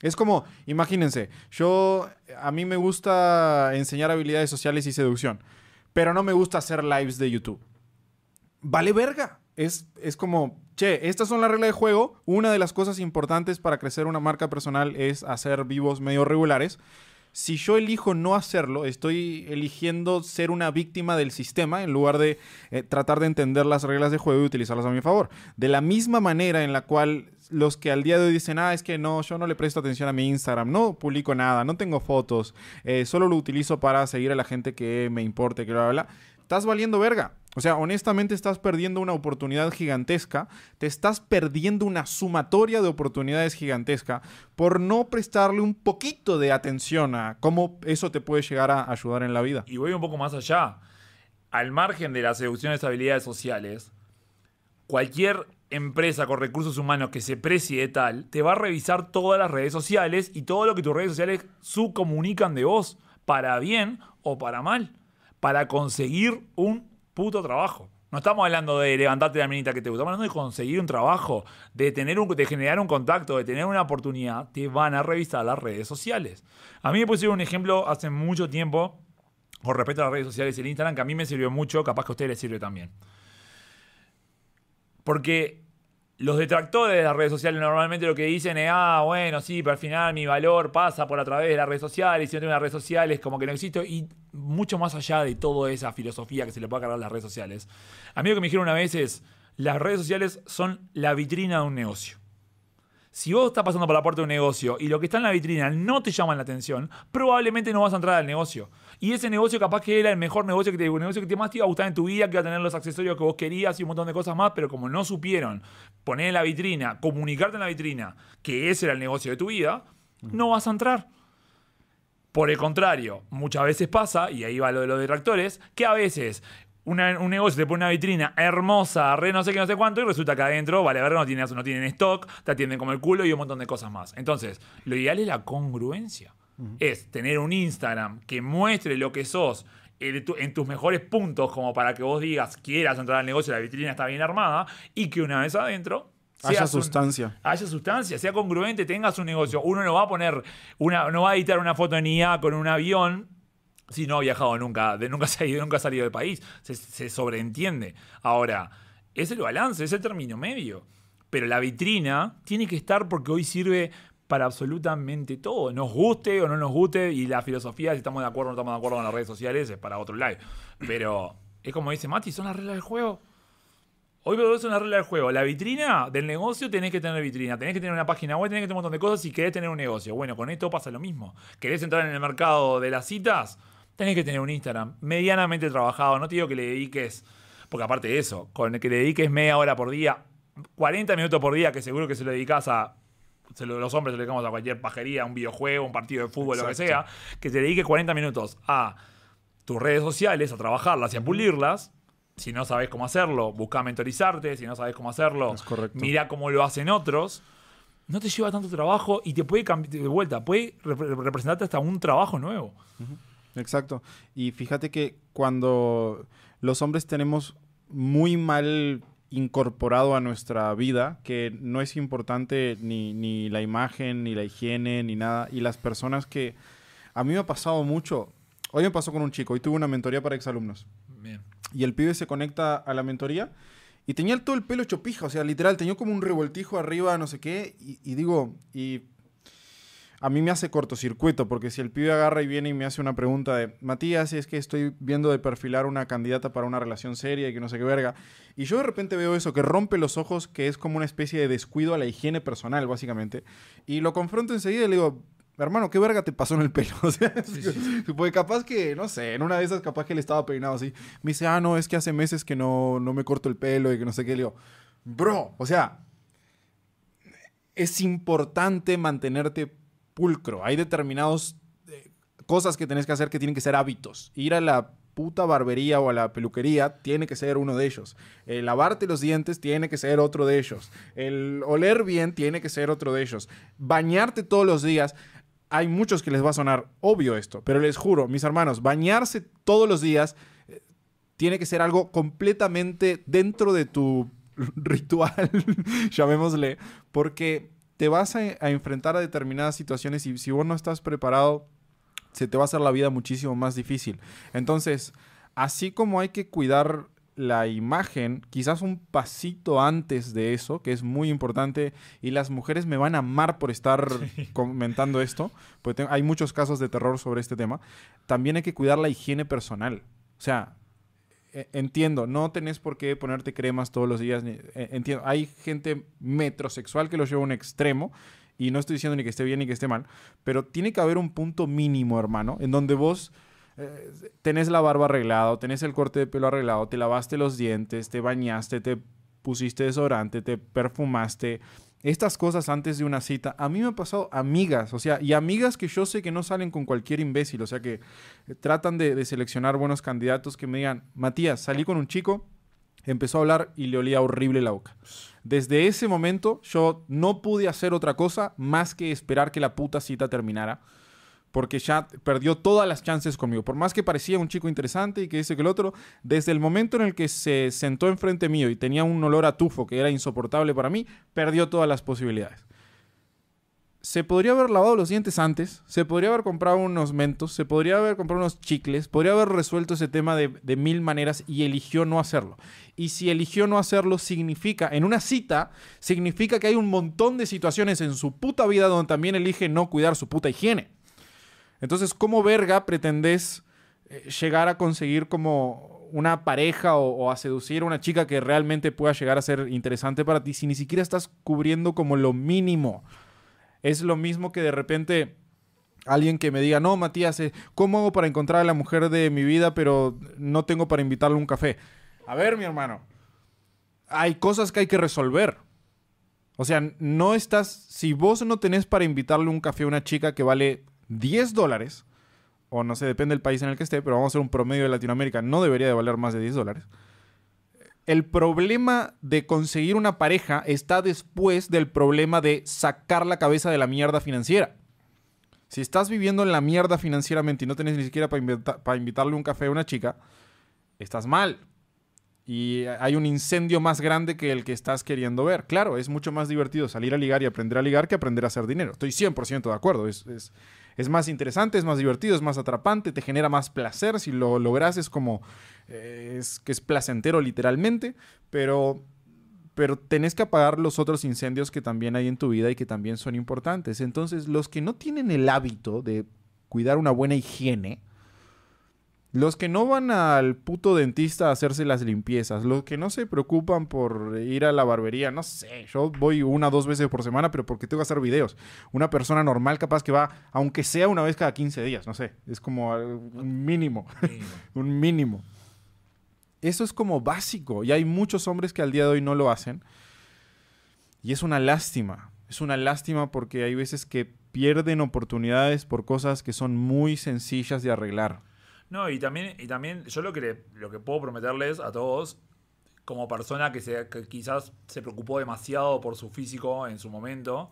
Es como, imagínense, yo, a mí me gusta enseñar habilidades sociales y seducción, pero no me gusta hacer lives de YouTube. Vale verga. Es, es como, che, estas son las reglas de juego. Una de las cosas importantes para crecer una marca personal es hacer vivos medio regulares. Si yo elijo no hacerlo, estoy eligiendo ser una víctima del sistema en lugar de eh, tratar de entender las reglas de juego y utilizarlas a mi favor. De la misma manera en la cual los que al día de hoy dicen, ah, es que no, yo no le presto atención a mi Instagram, no publico nada, no tengo fotos, eh, solo lo utilizo para seguir a la gente que me importe, que bla, bla, bla. Estás valiendo verga. O sea, honestamente estás perdiendo una oportunidad gigantesca. Te estás perdiendo una sumatoria de oportunidades gigantesca por no prestarle un poquito de atención a cómo eso te puede llegar a ayudar en la vida. Y voy un poco más allá. Al margen de la seducción de esas habilidades sociales, cualquier empresa con recursos humanos que se precie de tal, te va a revisar todas las redes sociales y todo lo que tus redes sociales subcomunican de vos, para bien o para mal, para conseguir un puto trabajo. No estamos hablando de levantarte la minita que te gusta, estamos hablando de conseguir un trabajo, de, tener un, de generar un contacto, de tener una oportunidad. Te van a revisar las redes sociales. A mí me pusieron un ejemplo hace mucho tiempo con respecto a las redes sociales y el Instagram, que a mí me sirvió mucho, capaz que a ustedes les sirve también. Porque los detractores de las redes sociales normalmente lo que dicen es, ah, bueno, sí, pero al final mi valor pasa por a través de las redes sociales, y si no tengo las redes sociales, como que no existo. Y mucho más allá de toda esa filosofía que se le puede cargar a las redes sociales. A mí lo que me dijeron una vez es, las redes sociales son la vitrina de un negocio. Si vos estás pasando por la puerta de un negocio y lo que está en la vitrina no te llama la atención, probablemente no vas a entrar al negocio. Y ese negocio capaz que era el mejor negocio que te, el negocio que te más te iba a gustar en tu vida, que iba a tener los accesorios que vos querías y un montón de cosas más, pero como no supieron poner en la vitrina, comunicarte en la vitrina que ese era el negocio de tu vida, no vas a entrar. Por el contrario, muchas veces pasa, y ahí va lo de los detractores, que a veces Una, un negocio te pone una vitrina hermosa, re no sé qué, no sé cuánto, y resulta que adentro, vale, a ver, no tienen, no tienen stock, te atienden como el culo y un montón de cosas más. Entonces, lo ideal es la congruencia. Uh-huh. Es tener un Instagram que muestre lo que sos en, tu, en tus mejores puntos, como para que vos digas, quieras entrar al negocio, la vitrina está bien armada, y que una vez adentro haya sustancia. Un, haya sustancia, sea congruente, tengas un negocio. Uno no va a poner, una, no va a editar una foto en I A con un avión si no ha viajado nunca, de, nunca, se ha ido, nunca ha salido del país. Se, se sobreentiende. Ahora, es el balance, es el término medio. Pero la vitrina tiene que estar porque hoy sirve para absolutamente todo. Nos guste o no nos guste, y la filosofía, si estamos de acuerdo o no estamos de acuerdo con las redes sociales, es para otro live. Pero es como dice Mati, son las reglas del juego. Hoy es una regla del juego. La vitrina del negocio, tenés que tener vitrina. Tenés que tener una página web, tenés que tener un montón de cosas si querés tener un negocio. Bueno, con esto pasa lo mismo. ¿Querés entrar en el mercado de las citas? Tenés que tener un Instagram medianamente trabajado. No te digo que le dediques, porque aparte de eso, con el que le dediques media hora por día, cuarenta minutos por día, que seguro que se lo dedicás a, se lo, los hombres se lo dedicamos a cualquier pajería, un videojuego, un partido de fútbol, Exacto. lo que sea, que te dediques cuarenta minutos a tus redes sociales, a trabajarlas y a pulirlas. Si no sabes cómo hacerlo, busca mentorizarte. Si no sabes cómo hacerlo, mira cómo lo hacen otros. No te lleva tanto trabajo y te puede cambiar de vuelta, puede rep- representarte hasta un trabajo nuevo. Uh-huh. Exacto. Y fíjate que cuando los hombres tenemos muy mal incorporado a nuestra vida, que no es importante ni, ni la imagen, ni la higiene, ni nada, y las personas que... A mí me ha pasado mucho... Hoy me pasó con un chico, hoy tuve una mentoría para exalumnos. Bien. Y el pibe se conecta a la mentoría y tenía todo el pelo hecho pija, o sea, literal, tenía como un revoltijo arriba, no sé qué, y, y digo, y... A mí me hace cortocircuito, porque si el pibe agarra y viene y me hace una pregunta de Matías, es que estoy viendo de perfilar una candidata para una relación seria y que no sé qué verga, y yo de repente veo eso que rompe los ojos, que es como una especie de descuido a la higiene personal, básicamente, y lo confronto enseguida y le digo, hermano, ¿qué verga te pasó en el pelo? O sea, sí, sí. Pues capaz que, no sé, en una de esas capaz que él estaba peinado así. Me dice, ah, no, es que hace meses que no, no me corto el pelo y que no sé qué. Le digo, bro, o sea, es importante mantenerte pulcro. Hay determinadas eh, cosas que tenés que hacer que tienen que ser hábitos. Ir a la puta barbería o a la peluquería tiene que ser uno de ellos. El lavarte los dientes tiene que ser otro de ellos. El oler bien tiene que ser otro de ellos. Bañarte todos los días. Hay muchos que les va a sonar obvio esto, pero les juro, mis hermanos, bañarse todos los días eh, tiene que ser algo completamente dentro de tu ritual, llamémosle, porque te vas a, a enfrentar a determinadas situaciones y si vos no estás preparado, se te va a hacer la vida muchísimo más difícil. Entonces, así como hay que cuidar la imagen, quizás un pasito antes de eso, que es muy importante, y las mujeres me van a amar por estar sí. comentando esto, porque tengo, hay muchos casos de terror sobre este tema, también hay que cuidar la higiene personal. O sea, eh, entiendo, no tenés por qué ponerte cremas todos los días. Ni, eh, entiendo, hay gente metrosexual que lo lleva a un extremo, y no estoy diciendo ni que esté bien ni que esté mal, pero tiene que haber un punto mínimo, hermano, en donde vos Eh, tenés la barba arreglada, tenés el corte de pelo arreglado, te lavaste los dientes, te bañaste, te pusiste desodorante, te perfumaste. Estas cosas antes de una cita, a mí me ha pasado amigas, o sea, y amigas que yo sé que no salen con cualquier imbécil, o sea, que eh, tratan de, de seleccionar buenos candidatos que me digan, Matías, salí con un chico, empezó a hablar y le olía horrible la boca. Desde ese momento yo no pude hacer otra cosa más que esperar que la puta cita terminara. Porque ya perdió todas las chances conmigo. Por más que parecía un chico interesante y que ese que el otro, desde el momento en el que se sentó enfrente mío y tenía un olor a tufo que era insoportable para mí, perdió todas las posibilidades. Se podría haber lavado los dientes antes, se podría haber comprado unos mentos, se podría haber comprado unos chicles, podría haber resuelto ese tema de, de mil maneras y eligió no hacerlo. Y si eligió no hacerlo, significa, en una cita, significa que hay un montón de situaciones en su puta vida donde también elige no cuidar su puta higiene. Entonces, ¿cómo verga pretendés eh, llegar a conseguir como una pareja o, o a seducir a una chica que realmente pueda llegar a ser interesante para ti si ni siquiera estás cubriendo como lo mínimo? Es lo mismo que de repente alguien que me diga, no, Matías, eh, ¿cómo hago para encontrar a la mujer de mi vida pero no tengo para invitarle a un café? A ver, mi hermano, hay cosas que hay que resolver. O sea, no estás... Si vos no tenés para invitarle un café a una chica que vale diez dólares, o no sé, depende del país en el que esté, pero vamos a hacer un promedio de Latinoamérica, no debería de valer más de diez dólares. El problema de conseguir una pareja está después del problema de sacar la cabeza de la mierda financiera. Si estás viviendo en la mierda financieramente y no tenés ni siquiera para invita- para invitarle un café a una chica, estás mal. Y hay un incendio más grande que el que estás queriendo ver. Claro, es mucho más divertido salir a ligar y aprender a ligar que aprender a hacer dinero. Estoy cien por ciento de acuerdo. Es, es, es más interesante, es más divertido, es más atrapante, te genera más placer. Si lo logras es como... Eh, es que es placentero literalmente, pero, pero tenés que apagar los otros incendios que también hay en tu vida y que también son importantes. Entonces, los que no tienen el hábito de cuidar una buena higiene... Los que no van al puto dentista a hacerse las limpiezas, los que no se preocupan por ir a la barbería, no sé, yo voy una o dos veces por semana, pero porque tengo que hacer videos. Una persona normal capaz que va, aunque sea una vez cada quince días, no sé, es como un mínimo, mínimo. un mínimo. Eso es como básico y hay muchos hombres que al día de hoy no lo hacen y es una lástima, es una lástima porque hay veces que pierden oportunidades por cosas que son muy sencillas de arreglar. No, y también, y también yo lo que, le, lo que puedo prometerles a todos, como persona que, se, que quizás se preocupó demasiado por su físico en su momento,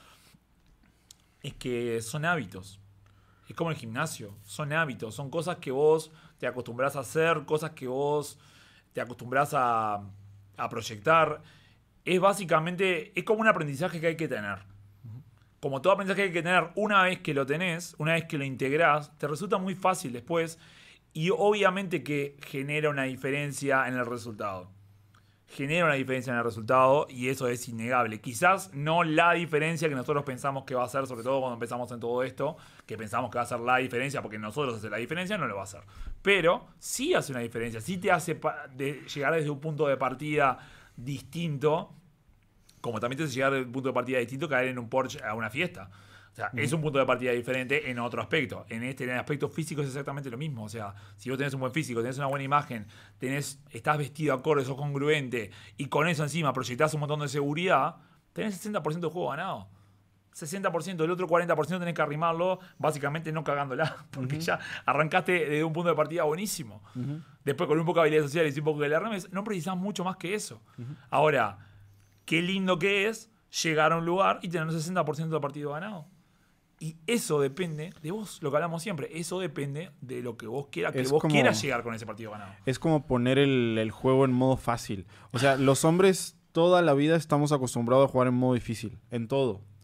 es que son hábitos. Es como el gimnasio, son hábitos, son cosas que vos te acostumbrás a hacer, cosas que vos te acostumbrás a, a proyectar. Es básicamente, es como un aprendizaje que hay que tener. Como todo aprendizaje que hay que tener, una vez que lo tenés, una vez que lo integrás, te resulta muy fácil después y obviamente que genera una diferencia en el resultado. Genera una diferencia en el resultado y eso es innegable. Quizás no la diferencia que nosotros pensamos que va a ser, sobre todo cuando empezamos en todo esto, que pensamos que va a ser la diferencia porque nosotros hace la diferencia, no lo va a hacer. Pero sí hace una diferencia, sí te hace pa- de llegar desde un punto de partida distinto. Como también te hace llegar desde un punto de partida distinto caer en un Porsche a una fiesta. O sea, uh-huh. Es un punto de partida diferente en otro aspecto. En este en el aspecto físico es exactamente lo mismo. O sea, si vos tenés un buen físico, tenés una buena imagen, tenés, estás vestido acorde, sos congruente, y con eso encima proyectás un montón de seguridad, tenés sesenta por ciento de juego ganado. sesenta por ciento, el otro cuarenta por ciento tenés que arrimarlo, básicamente no cagándola, porque uh-huh. ya arrancaste desde un punto de partida buenísimo. Uh-huh. Después con un poco de habilidades sociales y un poco de arremes, no precisás mucho más que eso. Uh-huh. Ahora, qué lindo que es llegar a un lugar y tener un sesenta por ciento de partido ganado. Y eso depende de vos, lo que hablamos siempre. Eso depende de lo que vos quieras, que es vos como, quieras llegar con ese partido ganado. Es como poner el, el juego en modo fácil. O sea, los hombres toda la vida estamos acostumbrados a jugar en modo difícil. En todo.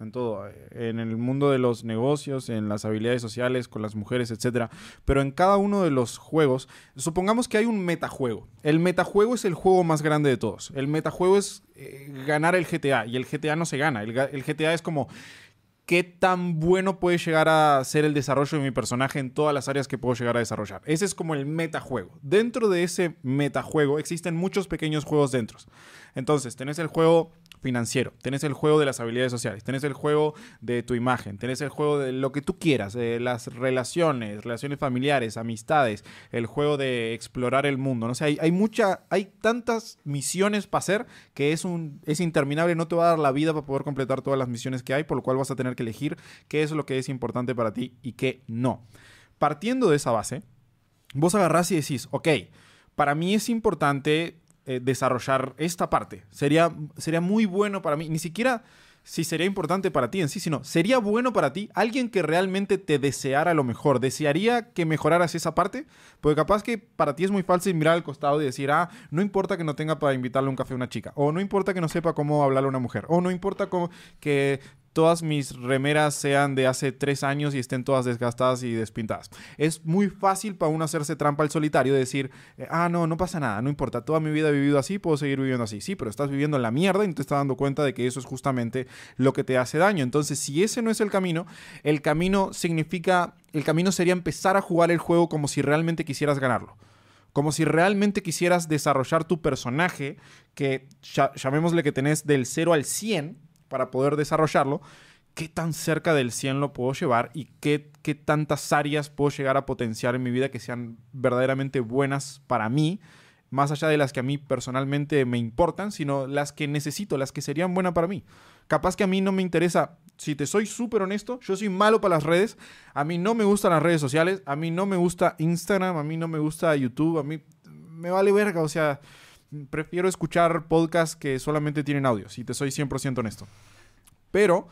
en todo, en el mundo de los negocios, en las habilidades sociales, con las mujeres, etcétera. Pero en cada uno de los juegos, supongamos que hay un metajuego. El metajuego es el juego más grande de todos. El metajuego es eh, ganar el G T A, y el G T A no se gana. El, el G T A es como qué tan bueno puede llegar a ser el desarrollo de mi personaje en todas las áreas que puedo llegar a desarrollar. Ese es como el metajuego. Dentro de ese metajuego existen muchos pequeños juegos dentro. Entonces, tenés el juego financiero, tenés el juego de las habilidades sociales, tenés el juego de tu imagen, tenés el juego de lo que tú quieras, de las relaciones, relaciones familiares, amistades, el juego de explorar el mundo. ¿No? O sea, hay, hay, mucha, hay tantas misiones para hacer que es, un, es interminable, no te va a dar la vida para poder completar todas las misiones que hay, por lo cual vas a tener que elegir qué es lo que es importante para ti y qué no. Partiendo de esa base, vos agarrás y decís, ok, para mí es importante Eh, desarrollar esta parte. Sería, sería muy bueno para mí. Ni siquiera si sería importante para ti en sí, sino sería bueno para ti alguien que realmente te deseara lo mejor. ¿Desearía que mejoraras esa parte? Porque capaz que para ti es muy fácil mirar al costado y decir, ah, no importa que no tenga para invitarle un café a una chica. O no importa que no sepa cómo hablarle a una mujer. O no importa cómo, que todas mis remeras sean de hace tres años y estén todas desgastadas y despintadas. Es muy fácil para uno hacerse trampa al solitario, de decir, ah, no, no pasa nada, no importa, toda mi vida he vivido así, puedo seguir viviendo así. Sí, pero estás viviendo en la mierda y no te estás dando cuenta de que eso es justamente lo que te hace daño. Entonces, si ese no es el camino, el camino significa, el camino sería empezar a jugar el juego como si realmente quisieras ganarlo. Como si realmente quisieras desarrollar tu personaje, que llamémosle que tenés del cero al cien, para poder desarrollarlo, qué tan cerca del cien lo puedo llevar y qué, qué tantas áreas puedo llegar a potenciar en mi vida que sean verdaderamente buenas para mí, más allá de las que a mí personalmente me importan, sino las que necesito, las que serían buenas para mí. Capaz que a mí no me interesa, si te soy súper honesto, yo soy malo para las redes, a mí no me gustan las redes sociales, a mí no me gusta Instagram, a mí no me gusta YouTube, a mí me vale verga, o sea, prefiero escuchar podcasts que solamente tienen audio, si te soy cien por ciento honesto. Pero,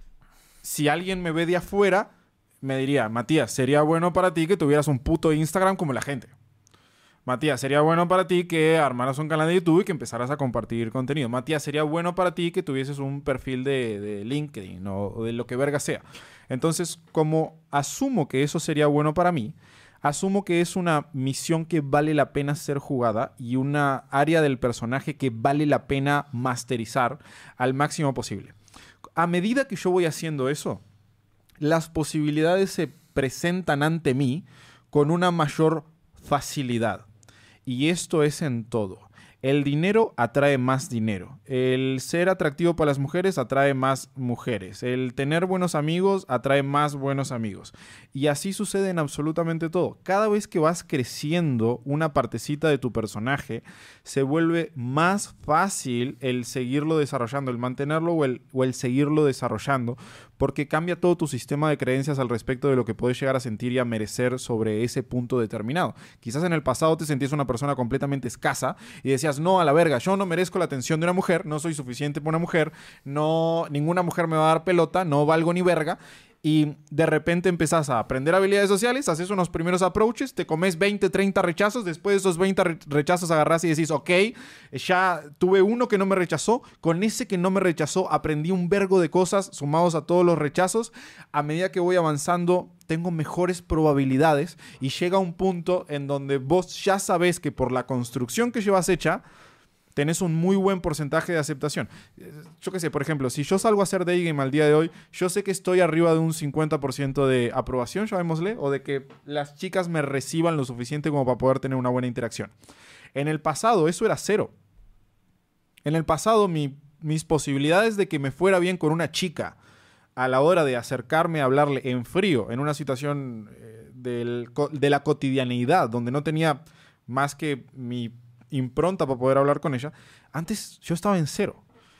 si alguien me ve de afuera, me diría, Matías, sería bueno para ti que tuvieras un puto Instagram como la gente. Matías, sería bueno para ti que armaras un canal de YouTube y que empezaras a compartir contenido. Matías, sería bueno para ti que tuvieses un perfil de, de LinkedIn o, o de lo que verga sea. Entonces, como asumo que eso sería bueno para mí, asumo que es una misión que vale la pena ser jugada y una área del personaje que vale la pena masterizar al máximo posible. A medida que yo voy haciendo eso, las posibilidades se presentan ante mí con una mayor facilidad. Y esto es en todo. El dinero atrae más dinero. El ser atractivo para las mujeres atrae más mujeres. El tener buenos amigos atrae más buenos amigos. Y así sucede en absolutamente todo. Cada vez que vas creciendo una partecita de tu personaje, se vuelve más fácil el seguirlo desarrollando, el mantenerlo o el, o el seguirlo desarrollando, porque cambia todo tu sistema de creencias al respecto de lo que puedes llegar a sentir y a merecer sobre ese punto determinado. Quizás en el pasado te sentías una persona completamente escasa y decías, no, a la verga, yo no merezco la atención de una mujer, no soy suficiente para una mujer, no, ninguna mujer me va a dar pelota, no valgo ni verga. Y de repente empezás a aprender habilidades sociales, haces unos primeros approaches, te comes veinte, treinta rechazos, después de esos veinte re- rechazos agarrás y decís, ok, ya tuve uno que no me rechazó, con ese que no me rechazó aprendí un vergo de cosas sumados a todos los rechazos. A medida que voy avanzando, tengo mejores probabilidades y llega un punto en donde vos ya sabés que por la construcción que llevas hecha, tenés un muy buen porcentaje de aceptación. Yo qué sé, por ejemplo, si yo salgo a hacer day game al día de hoy, yo sé que estoy arriba de un cincuenta por ciento de aprobación, llamémosle, o de que las chicas me reciban lo suficiente como para poder tener una buena interacción. En el pasado eso era cero. En el pasado mi, mis posibilidades de que me fuera bien con una chica a la hora de acercarme a hablarle en frío, en una situación eh, del, de la cotidianeidad, donde no tenía más que mi impronta para poder hablar con ella, antes yo estaba en cero.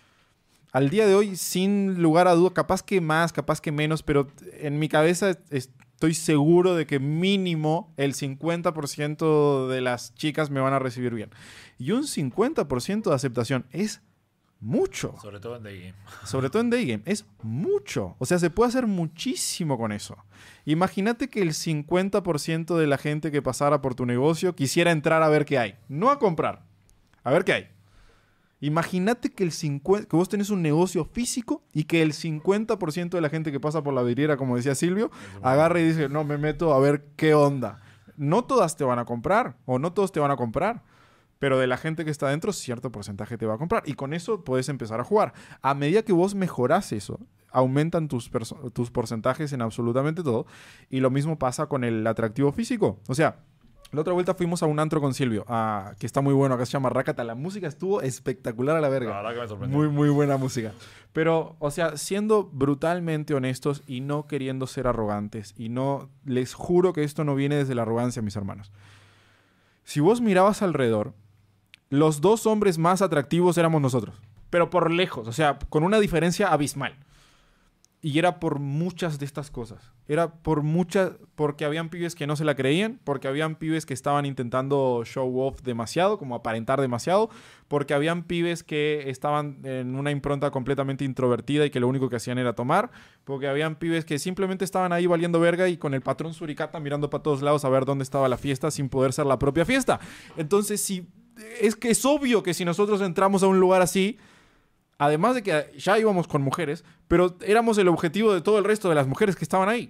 Al día de hoy, sin lugar a duda, capaz que más, capaz que menos, pero en mi cabeza estoy seguro de que mínimo el cincuenta por ciento de las chicas me van a recibir bien. Y un cincuenta por ciento de aceptación es mucho. Sobre todo en Day Game. Sobre todo en Day Game. Es mucho. O sea, se puede hacer muchísimo con eso. Imagínate que el cincuenta por ciento de la gente que pasara por tu negocio quisiera entrar a ver qué hay. No a comprar. A ver qué hay. Imagínate que, el cincuenta, que vos tenés un negocio físico y que el cincuenta por ciento de la gente que pasa por la vidriera, como decía Silvio, agarra y dice, no, me meto a ver qué onda. No todas te van a comprar o no todos te van a comprar, pero de la gente que está dentro, cierto porcentaje te va a comprar. Y con eso puedes empezar a jugar. A medida que vos mejorás eso, aumentan tus, tus porcentajes en absolutamente todo. Y lo mismo pasa con el atractivo físico. O sea, la otra vuelta fuimos a un antro con Silvio, a, que está muy bueno, acá se llama Rakata. La música estuvo espectacular a la verga. La verdad que me sorprendió. Muy, muy buena música. Pero, o sea, siendo brutalmente honestos y no queriendo ser arrogantes. Y no, les juro que esto no viene desde la arrogancia, mis hermanos. Si vos mirabas alrededor, los dos hombres más atractivos éramos nosotros. Pero por lejos, o sea, con una diferencia abismal. Y era por muchas de estas cosas. Era por muchas... Porque habían pibes que no se la creían. Porque habían pibes que estaban intentando show off demasiado, como aparentar demasiado. Porque habían pibes que estaban en una impronta completamente introvertida y que lo único que hacían era tomar. Porque habían pibes que simplemente estaban ahí valiendo verga y con el patrón suricata mirando para todos lados a ver dónde estaba la fiesta sin poder ser la propia fiesta. Entonces, si... Es que es obvio que si nosotros entramos a un lugar así... Además de que ya íbamos con mujeres, pero éramos el objetivo de todo el resto de las mujeres que estaban ahí.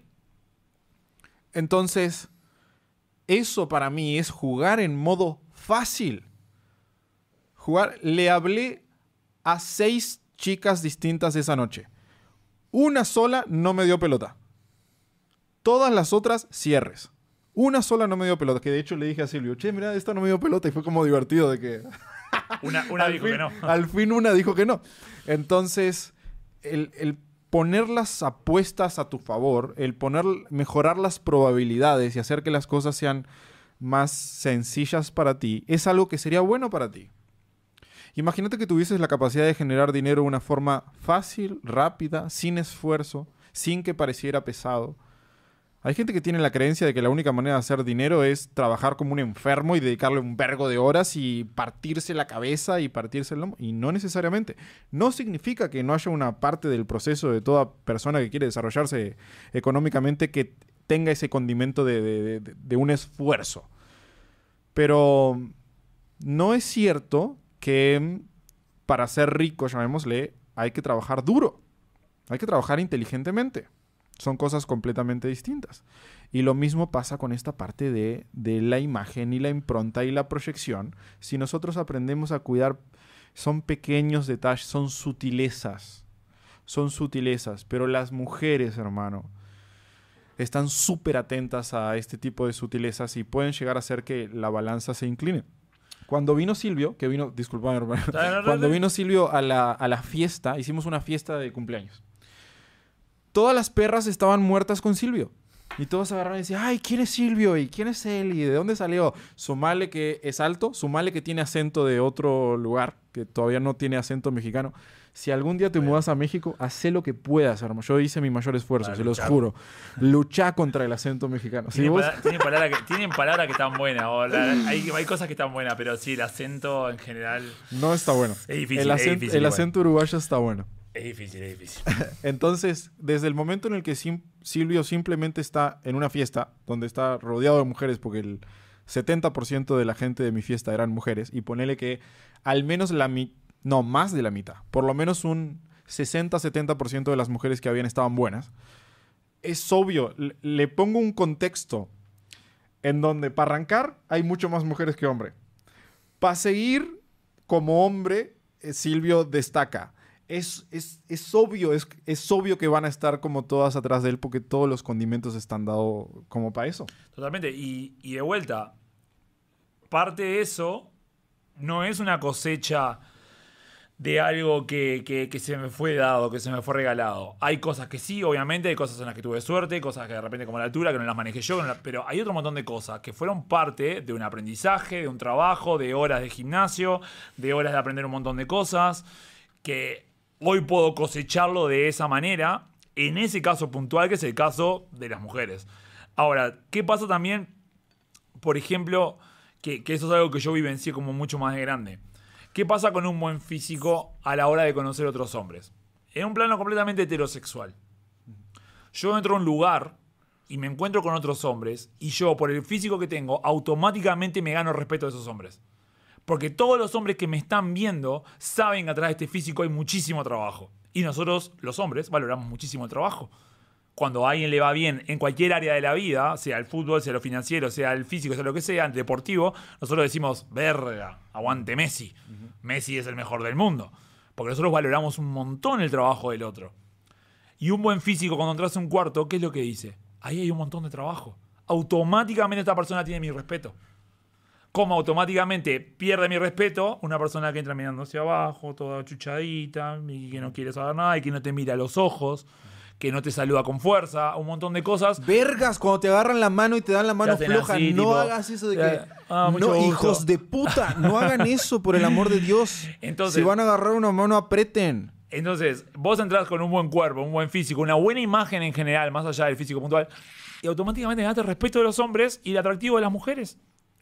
Entonces, eso para mí es jugar en modo fácil. Jugar. Le hablé a seis chicas distintas esa noche. Una sola no me dio pelota. Todas las otras, cierres. Una sola no me dio pelota. Que de hecho le dije a Silvio, che, mira, esta no me dio pelota. Y fue como divertido de que... Una, una dijo fin, que no. Al fin una dijo que no. Entonces, el, el poner las apuestas a tu favor, el poner, mejorar las probabilidades y hacer que las cosas sean más sencillas para ti, es algo que sería bueno para ti. Imagínate que tuvieses la capacidad de generar dinero de una forma fácil, rápida, sin esfuerzo, sin que pareciera pesado. Hay gente que tiene la creencia de que la única manera de hacer dinero es trabajar como un enfermo y dedicarle un vergo de horas y partirse la cabeza y partirse el lomo. Y no necesariamente. No significa que no haya una parte del proceso de toda persona que quiere desarrollarse económicamente que tenga ese condimento de, de, de, de un esfuerzo. Pero no es cierto que para ser rico, llamémosle, hay que trabajar duro. Hay que trabajar inteligentemente. Son cosas completamente distintas. Y lo mismo pasa con esta parte de, de la imagen y la impronta y la proyección. Si nosotros aprendemos a cuidar, son pequeños detalles, son sutilezas. Son sutilezas. Pero las mujeres, hermano, están súper atentas a este tipo de sutilezas y pueden llegar a hacer que la balanza se incline. Cuando vino Silvio, que vino, disculpame, hermano. Cuando vino Silvio a la, a la fiesta, hicimos una fiesta de cumpleaños. Todas las perras estaban muertas con Silvio. Y todos agarraron y decían, ay, ¿quién es Silvio? ¿Y quién es él? ¿Y de dónde salió? Sumale que es alto, sumale que tiene acento de otro lugar, que todavía no tiene acento mexicano. Si algún día te bueno. mudas a México, haz lo que puedas, hermano. Yo hice mi mayor esfuerzo, Para se luchar. los juro. Luchá contra el acento mexicano. Tienen, si vos... palabras, tienen, palabra que, tienen palabras que están buenas. O la, hay, hay cosas que están buenas, pero sí, el acento en general... No está bueno. Es difícil, el acento, es difícil, el acento uruguayo está bueno. Es difícil, es difícil. Entonces, desde el momento en el que Sim- Silvio simplemente está en una fiesta, donde está rodeado de mujeres, porque el setenta por ciento de la gente de mi fiesta eran mujeres, y ponele que al menos la mitad, no, más de la mitad, por lo menos un sesenta a setenta por ciento de las mujeres que habían estaban buenas, es obvio, le, le pongo un contexto en donde para arrancar hay mucho más mujeres que hombre. Para seguir como hombre, eh, Silvio destaca. Es, es, es obvio, es, es obvio que van a estar como todas atrás de él porque todos los condimentos están dados como para eso. Totalmente. Y, y de vuelta, parte de eso no es una cosecha de algo que, que, que se me fue dado, que se me fue regalado. Hay cosas que sí, obviamente, hay cosas en las que tuve suerte, cosas que de repente como la altura, que no las manejé yo, no la, pero hay otro montón de cosas que fueron parte de un aprendizaje, de un trabajo, de horas de gimnasio, de horas de aprender un montón de cosas, que... Hoy puedo cosecharlo de esa manera, en ese caso puntual, que es el caso de las mujeres. Ahora, ¿qué pasa también? Por ejemplo, que, que eso es algo que yo vivencié como mucho más de grande. ¿Qué pasa con un buen físico a la hora de conocer otros hombres? En un plano completamente heterosexual. Yo entro a un lugar y me encuentro con otros hombres y yo, por el físico que tengo, automáticamente me gano el respeto de esos hombres. Porque todos los hombres que me están viendo saben que atrás de este físico hay muchísimo trabajo. Y nosotros, los hombres, valoramos muchísimo el trabajo. Cuando a alguien le va bien en cualquier área de la vida, sea el fútbol, sea lo financiero, sea el físico, sea lo que sea, el deportivo, nosotros decimos, verga, aguante Messi. Uh-huh. Messi es el mejor del mundo. Porque nosotros valoramos un montón el trabajo del otro. Y un buen físico, cuando entras a un cuarto, ¿qué es lo que dice? Ahí hay un montón de trabajo. Automáticamente esta persona tiene mi respeto. Como automáticamente pierde mi respeto una persona que entra mirando hacia abajo, toda chuchadita, y que no quiere saber nada, y que no te mira a los ojos, que no te saluda con fuerza, un montón de cosas. Vergas, cuando te agarran la mano y te dan la mano floja, así, no tipo, hagas eso de que... Ah, no, gusto. hijos de puta, no hagan eso, por el amor de Dios. Entonces, si van a agarrar una mano, aprieten. Entonces, vos entrás con un buen cuerpo, un buen físico, una buena imagen en general, más allá del físico puntual, y automáticamente ganaste el respeto de los hombres y el atractivo de las mujeres.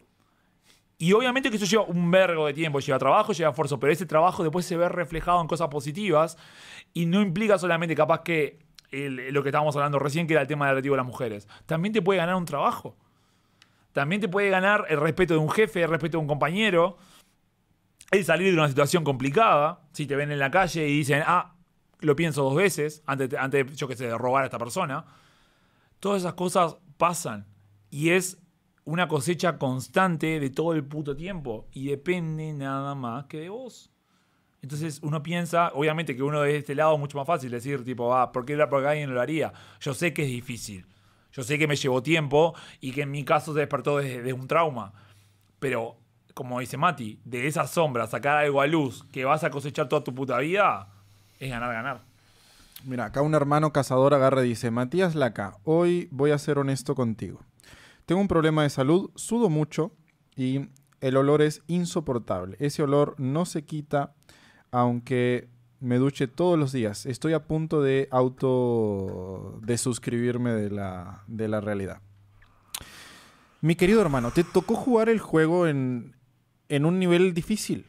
Y obviamente que eso lleva un vergo de tiempo, lleva trabajo, lleva esfuerzo, pero ese trabajo después se ve reflejado en cosas positivas y no implica solamente capaz que el, lo que estábamos hablando recién, que era el tema del atractivo de las mujeres. También te puede ganar un trabajo. También te puede ganar el respeto de un jefe, el respeto de un compañero, el salir de una situación complicada. Si te ven en la calle y dicen, ah, lo pienso dos veces antes, antes yo qué sé, de robar a esta persona. Todas esas cosas pasan y es una cosecha constante de todo el puto tiempo y depende nada más que de vos. Entonces uno piensa, obviamente que uno de este lado es mucho más fácil decir, tipo, ah, ¿por qué porque alguien no lo haría? Yo sé que es difícil, yo sé que me llevó tiempo y que en mi caso se despertó desde, desde un trauma, pero como dice Mati, de esa sombra sacar algo a luz que vas a cosechar toda tu puta vida, es ganar, ganar. Mira, acá un hermano cazador agarra y dice, Matías Laca, hoy voy a ser honesto contigo. Tengo un problema de salud, sudo mucho y el olor es insoportable. Ese olor no se quita aunque me duche todos los días. Estoy a punto de auto desuscribirme de la, de la realidad. Mi querido hermano, te tocó jugar el juego en, en un nivel difícil.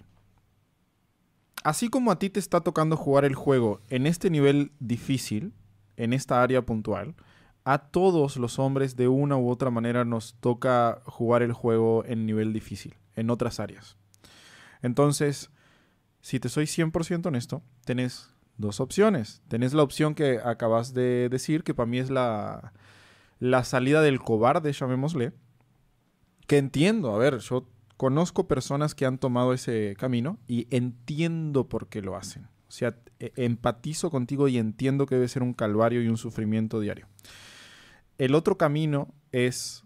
Así como a ti te está tocando jugar el juego en este nivel difícil, en esta área puntual, a todos los hombres de una u otra manera nos toca jugar el juego en nivel difícil, en otras áreas. Entonces, si te soy cien por ciento honesto, tenés dos opciones. Tenés la opción que acabas de decir, que para mí es la, la salida del cobarde, llamémosle, que entiendo. A ver, yo conozco personas que han tomado ese camino y entiendo por qué lo hacen. O sea, empatizo contigo y entiendo que debe ser un calvario y un sufrimiento diario. El otro camino es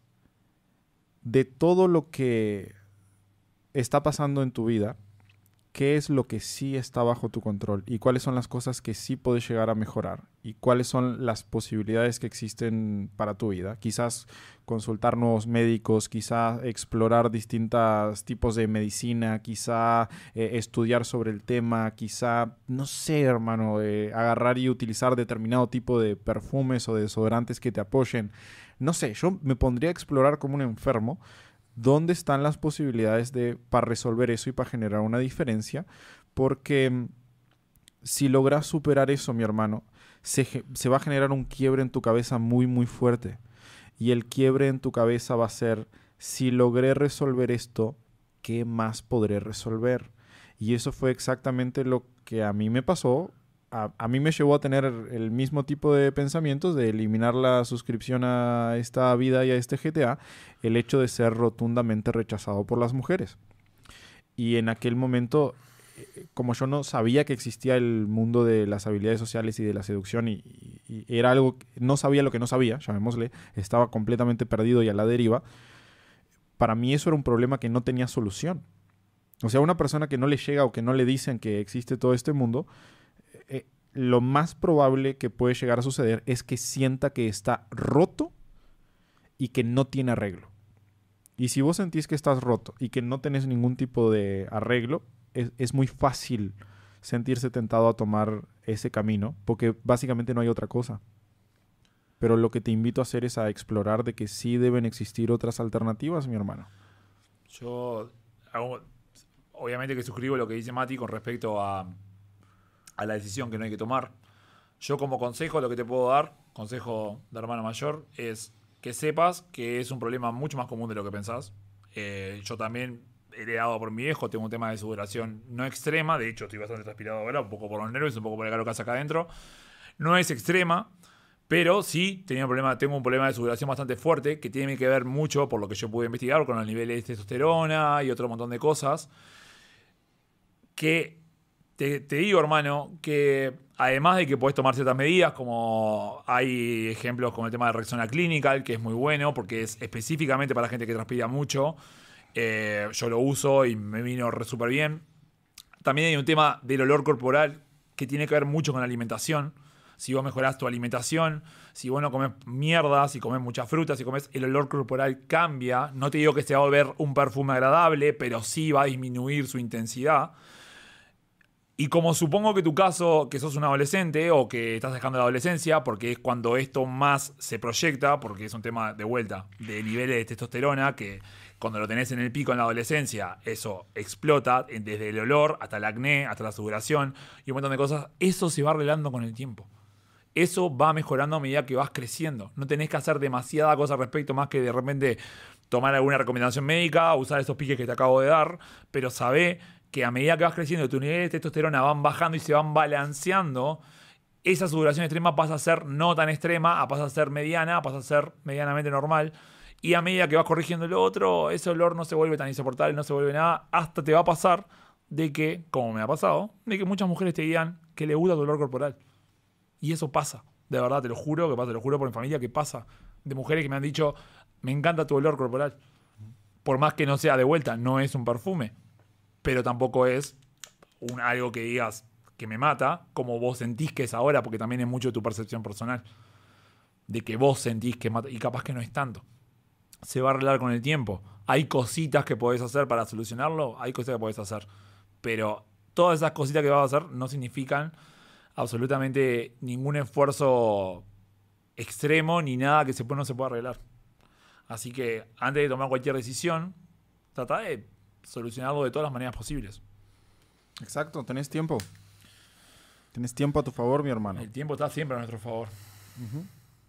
de todo lo que está pasando en tu vida, qué es lo que sí está bajo tu control y cuáles son las cosas que sí puedes llegar a mejorar y cuáles son las posibilidades que existen para tu vida. Quizás consultar nuevos médicos, quizás explorar distintos tipos de medicina, quizá eh, estudiar sobre el tema, quizá, no sé, hermano, eh, agarrar y utilizar determinado tipo de perfumes o de desodorantes que te apoyen. No sé, yo me pondría a explorar como un enfermo dónde están las posibilidades de, para resolver eso y para generar una diferencia, porque si logras superar eso, mi hermano, se, se va a generar un quiebre en tu cabeza muy, muy fuerte. Y el quiebre en tu cabeza va a ser, si logré resolver esto, ¿qué más podré resolver? Y eso fue exactamente lo que a mí me pasó. A, a mí me llevó a tener el mismo tipo de pensamientos de eliminar la suscripción a esta vida y a este G T A, el hecho de ser rotundamente rechazado por las mujeres. Y en aquel momento, como yo no sabía que existía el mundo de las habilidades sociales y de la seducción y, y, y era algo, no sabía lo que no sabía, llamémosle, estaba completamente perdido y a la deriva, para mí eso era un problema que no tenía solución. O sea, una persona que no le llega o que no le dicen que existe todo este mundo, Eh, lo más probable que puede llegar a suceder es que sienta que está roto y que no tiene arreglo. Y si vos sentís que estás roto y que no tenés ningún tipo de arreglo, es, es muy fácil sentirse tentado a tomar ese camino, porque básicamente no hay otra cosa. Pero lo que te invito a hacer es a explorar de que sí deben existir otras alternativas, mi hermano. Yo, hago, obviamente que suscribo lo que dice Mati con respecto a... a la decisión que no hay que tomar. Yo como consejo, lo que te puedo dar, consejo de hermano mayor, es que sepas que es un problema mucho más común de lo que pensás. Eh, yo también heredado por mi viejo. Tengo un tema de sudoración no extrema. De hecho, estoy bastante transpirado ahora, un poco por los nervios, un poco por el calor que hace acá adentro. No es extrema, pero sí tenía un problema, tengo un problema de sudoración bastante fuerte que tiene que ver mucho, por lo que yo pude investigar, con los niveles de testosterona y otro montón de cosas. Que te, te digo, hermano, que además de que podés tomar ciertas medidas, como hay ejemplos como el tema de Rexona Clinical, que es muy bueno porque es específicamente para gente que transpira mucho. Eh, yo lo uso y me vino súper bien. También hay un tema del olor corporal que tiene que ver mucho con la alimentación. Si vos mejorás tu alimentación, si vos no comes mierda, si comes muchas frutas, si comes, el olor corporal cambia. No te digo que se va a volver un perfume agradable, pero sí va a disminuir su intensidad. Y como supongo que tu caso, que sos un adolescente o que estás dejando la adolescencia, porque es cuando esto más se proyecta, porque es un tema de vuelta, de niveles de testosterona, que cuando lo tenés en el pico en la adolescencia, eso explota, desde el olor hasta el acné, hasta la sudoración y un montón de cosas. Eso se va arreglando con el tiempo. Eso va mejorando a medida que vas creciendo. No tenés que hacer demasiada cosa al respecto, más que de repente tomar alguna recomendación médica, usar esos piques que te acabo de dar, pero sabé que a medida que vas creciendo tus niveles de testosterona van bajando y se van balanceando, esa sudoración extrema pasa a ser no tan extrema, a pasa a ser mediana, pasa a ser medianamente normal. Y a medida que vas corrigiendo lo otro, ese olor no se vuelve tan insoportable, no se vuelve nada, hasta te va a pasar de que, como me ha pasado, de que muchas mujeres te digan que le gusta tu olor corporal. Y eso pasa, de verdad, te lo juro que pasa, te lo juro por mi familia que pasa. De mujeres que me han dicho, me encanta tu olor corporal. Por más que no sea de vuelta, no es un perfume, pero tampoco es un, algo que digas que me mata, como vos sentís que es ahora, porque también es mucho tu percepción personal. De que vos sentís que mata, y capaz que no es tanto. Se va a arreglar con el tiempo. Hay cositas que podés hacer para solucionarlo, hay cosas que podés hacer. Pero todas esas cositas que vas a hacer no significan absolutamente ningún esfuerzo extremo ni nada que se, no se pueda arreglar. Así que antes de tomar cualquier decisión, trata de solucionarlo de todas las maneras posibles. Exacto, tenés tiempo. Tenés tiempo a tu favor, mi hermano. El tiempo está siempre a nuestro favor. Uh-huh.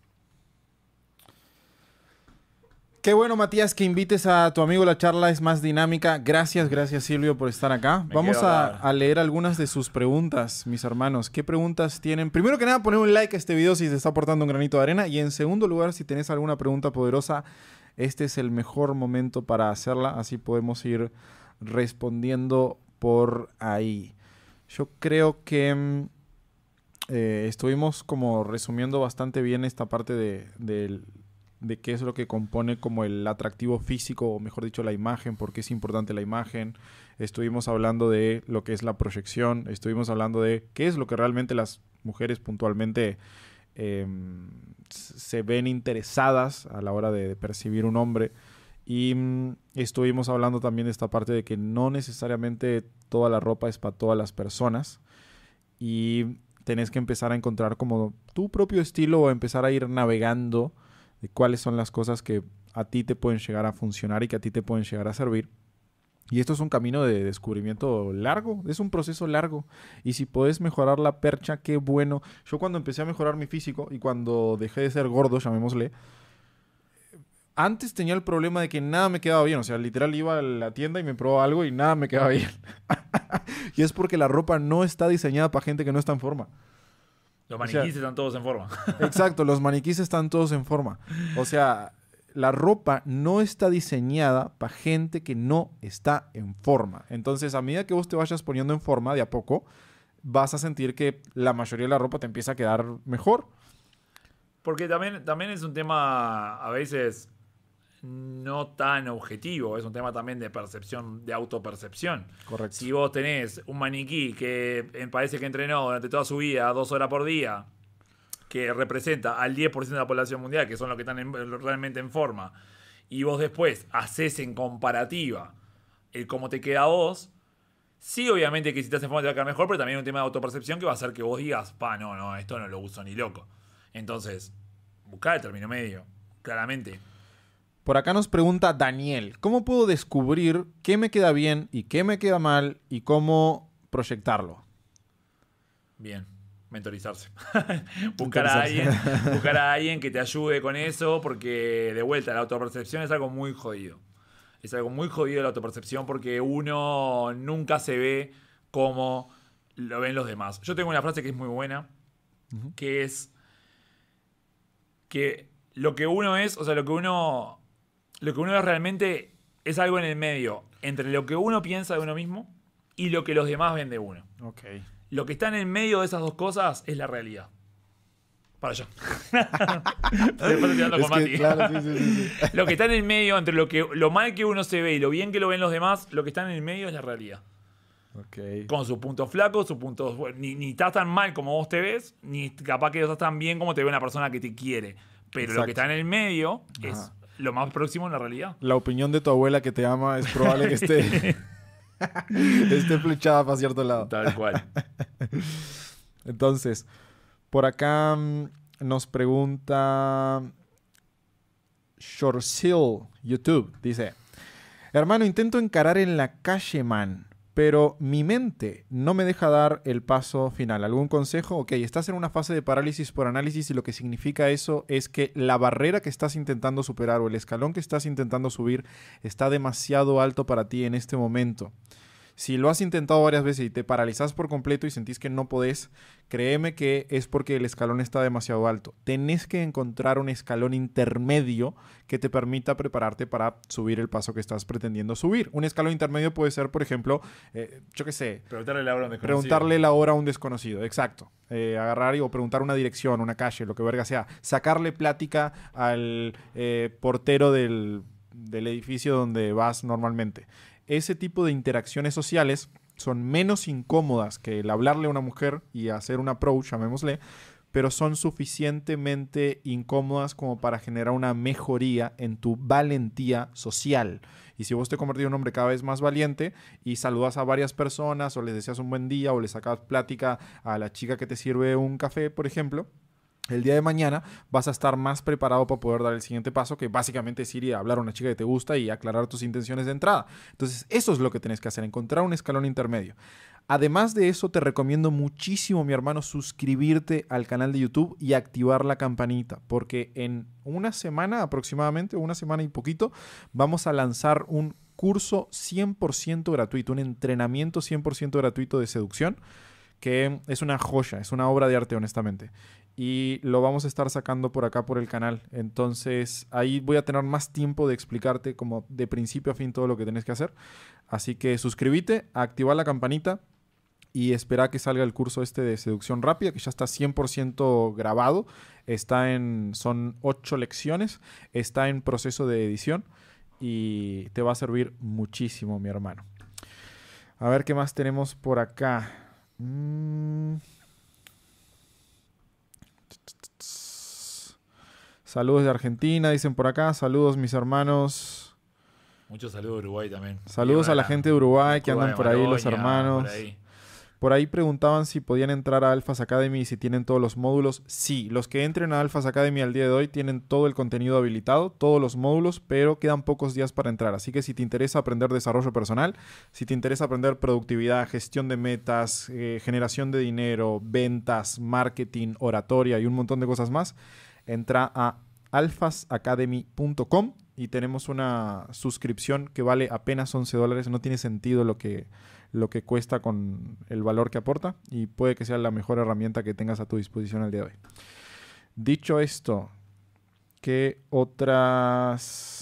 Qué bueno, Matías, que invites a tu amigo. La charla es más dinámica. Gracias, gracias, Silvio, por estar acá. Me Vamos a, a leer algunas de sus preguntas, mis hermanos. ¿Qué preguntas tienen? Primero que nada, poner un like a este video si te está aportando un granito de arena. Y en segundo lugar, si tenés alguna pregunta poderosa, este es el mejor momento para hacerla. Así podemos ir respondiendo por ahí. Yo creo que eh, estuvimos como resumiendo bastante bien esta parte de, de, de qué es lo que compone como el atractivo físico, o mejor dicho, la imagen, por qué es importante la imagen. Estuvimos hablando de lo que es la proyección. Estuvimos hablando de qué es lo que realmente las mujeres puntualmente eh, se ven interesadas a la hora de, de percibir un hombre. Y mm, estuvimos hablando también de esta parte de que no necesariamente toda la ropa es para todas las personas. Y tenés que empezar a encontrar como tu propio estilo o empezar a ir navegando de cuáles son las cosas que a ti te pueden llegar a funcionar y que a ti te pueden llegar a servir. Y esto es un camino de descubrimiento largo, es un proceso largo. Y si puedes mejorar la percha, qué bueno. Yo cuando empecé a mejorar mi físico y cuando dejé de ser gordo, llamémosle, antes tenía el problema de que nada me quedaba bien. O sea, literal iba a la tienda y me probaba algo y nada me quedaba bien. Y es porque la ropa no está diseñada para gente que no está en forma. Los maniquíes o sea, están todos en forma. Exacto, los maniquíes están todos en forma. O sea, la ropa no está diseñada para gente que no está en forma. Entonces, a medida que vos te vayas poniendo en forma de a poco, vas a sentir que la mayoría de la ropa te empieza a quedar mejor. Porque también, también es un tema a veces no tan objetivo, es un tema también de percepción, de autopercepción. Correcto. Si vos tenés un maniquí que parece que entrenó durante toda su vida, dos horas por día, que representa al diez por ciento de la población mundial, que son los que están en, realmente en forma, y vos después hacés en comparativa el cómo te queda a vos, sí, obviamente que si estás en forma te va a quedar mejor, pero también hay un tema de autopercepción que va a hacer que vos digas, pa, no, no, esto no lo uso ni loco. Entonces, buscar el término medio, claramente. Por acá nos pregunta Daniel, ¿cómo puedo descubrir qué me queda bien y qué me queda mal y cómo proyectarlo? Bien, mentorizarse. buscar, a alguien, buscar a alguien que te ayude con eso, porque de vuelta la autopercepción es algo muy jodido. Es algo muy jodido de la autopercepción porque uno nunca se ve como lo ven los demás. Yo tengo una frase que es muy buena, uh-huh. que es que lo que uno es, o sea, lo que uno, lo que uno es realmente es algo en el medio entre lo que uno piensa de uno mismo y lo que los demás ven de uno. Okay. Lo que está en el medio de esas dos cosas es la realidad. Para allá. Después tirando con Mati. Claro, sí, sí, sí. Lo que está en el medio, entre lo, que, lo mal que uno se ve y lo bien que lo ven los demás, lo que está en el medio es la realidad. Okay. Con sus puntos flacos, sus puntos... Bueno, ni, ni estás tan mal como vos te ves, ni capaz que estás tan bien como te ve una persona que te quiere. Pero Exacto. lo que está en el medio Ajá. es lo más próximo a la realidad. La opinión de tu abuela que te ama es probable que esté... esté flechada para cierto lado. Tal cual. Entonces... Por acá nos pregunta Shortsil YouTube. Dice, hermano, intento encarar en la calle, man, pero mi mente no me deja dar el paso final. ¿Algún consejo? Ok, estás en una fase de parálisis por análisis y lo que significa eso es que la barrera que estás intentando superar o el escalón que estás intentando subir está demasiado alto para ti en este momento. Si lo has intentado varias veces y te paralizas por completo y sentís que no podés, créeme que es porque el escalón está demasiado alto. Tenés que encontrar un escalón intermedio que te permita prepararte para subir el paso que estás pretendiendo subir. Un escalón intermedio puede ser, por ejemplo, eh, yo qué sé. Preguntarle la hora a un desconocido. Preguntarle la hora a un desconocido, exacto. Eh, agarrar y, o preguntar una dirección, una calle, lo que verga sea. Sacarle plática al eh, portero del, del edificio donde vas normalmente. Ese tipo de interacciones sociales son menos incómodas que el hablarle a una mujer y hacer un approach, llamémosle, pero son suficientemente incómodas como para generar una mejoría en tu valentía social. Y si vos te convertís en un hombre cada vez más valiente y saludas a varias personas o les deseas un buen día o le sacas plática a la chica que te sirve un café, por ejemplo, el día de mañana vas a estar más preparado para poder dar el siguiente paso, que básicamente es ir y hablar a una chica que te gusta y aclarar tus intenciones de entrada. Entonces, eso es lo que tienes que hacer, encontrar un escalón intermedio. Además de eso, te recomiendo muchísimo, mi hermano, suscribirte al canal de YouTube y activar la campanita, porque en una semana aproximadamente, una semana y poquito, vamos a lanzar un curso cien por ciento gratuito, un entrenamiento cien por ciento gratuito de seducción, que es una joya, es una obra de arte, honestamente. Y lo vamos a estar sacando por acá por el canal. Entonces ahí voy a tener más tiempo de explicarte como de principio a fin todo lo que tenés que hacer. Así que suscríbete, activa la campanita y espera que salga el curso este de seducción rápida, que ya está cien por ciento grabado. Está en, son ocho lecciones, está en proceso de edición y te va a servir muchísimo, mi hermano. A ver qué más tenemos por acá. Mm. Saludos de Argentina, dicen por acá. Saludos, mis hermanos. Muchos saludos de Uruguay también. Saludos a la gente de Uruguay que andan por ahí, los hermanos. Por ahí. Por ahí preguntaban si podían entrar a Alphas Academy y si tienen todos los módulos. Sí, los que entren a Alphas Academy al día de hoy tienen todo el contenido habilitado, todos los módulos, pero quedan pocos días para entrar. Así que si te interesa aprender desarrollo personal, si te interesa aprender productividad, gestión de metas, eh, generación de dinero, ventas, marketing, oratoria y un montón de cosas más, entra a alphas academy punto com y tenemos una suscripción que vale apenas once dólares. No tiene sentido lo que, lo que cuesta con el valor que aporta y puede que sea la mejor herramienta que tengas a tu disposición al día de hoy. Dicho esto, ¿qué otras...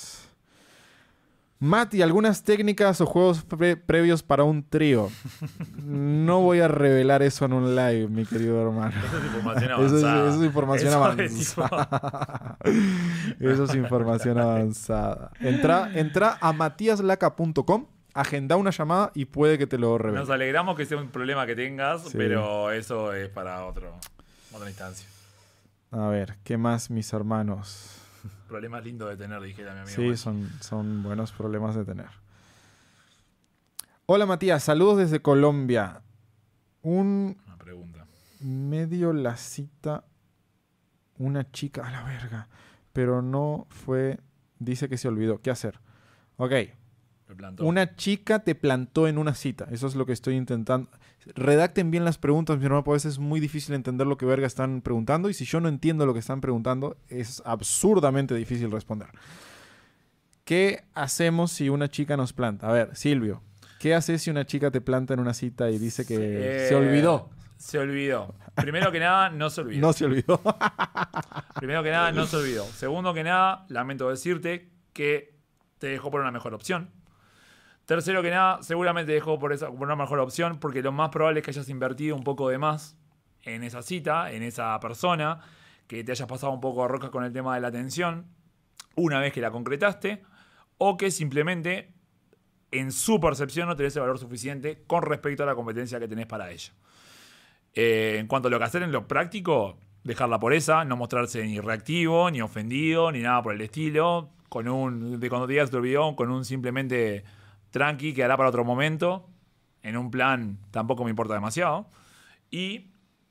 Mati, algunas técnicas o juegos pre previos para un trío? No voy a revelar eso en un live, mi querido hermano. Eso es información avanzada. Eso es, eso es información eso avanzada. Es tipo... eso es información avanzada. Entra, entra a matías laca punto com, agenda una llamada y puede que te lo revele. Nos alegramos que sea un problema que tengas, sí. Pero eso es para otro, otra instancia. A ver, ¿qué más, mis hermanos? Problemas lindos de tener, dijera mi amigo. Sí, son, son buenos problemas de tener. Hola, Matías. Saludos desde Colombia. Un... Una pregunta. Medio la cita una chica a la verga, pero no fue... Dice que se olvidó. ¿Qué hacer? Ok. Una chica te plantó en una cita. Eso es lo que estoy intentando. Redacten bien las preguntas, mi hermano, porque a veces es muy difícil entender lo que verga están preguntando. Y si yo no entiendo lo que están preguntando, es absurdamente difícil responder. ¿Qué hacemos si una chica nos planta? A ver, Silvio, ¿qué haces si una chica te planta en una cita y dice que Eh, se olvidó? Se olvidó. Primero que nada, no se olvidó. No se olvidó. Primero que nada, no se olvidó. Segundo que nada, lamento decirte que te dejó por una mejor opción. Tercero que nada, seguramente te dejó por, esa, por una mejor opción porque lo más probable es que hayas invertido un poco de más en esa cita, en esa persona, que te hayas pasado un poco de rosca con el tema de la atención una vez que la concretaste, o que simplemente en su percepción no tenés el valor suficiente con respecto a la competencia que tenés para ella. Eh, en cuanto a lo que hacer en lo práctico, dejarla por esa, no mostrarse ni reactivo, ni ofendido, ni nada por el estilo. Con un, de cuando te digas te olvidó, con un simplemente tranqui, quedará para otro momento. En un plan tampoco me importa demasiado. Y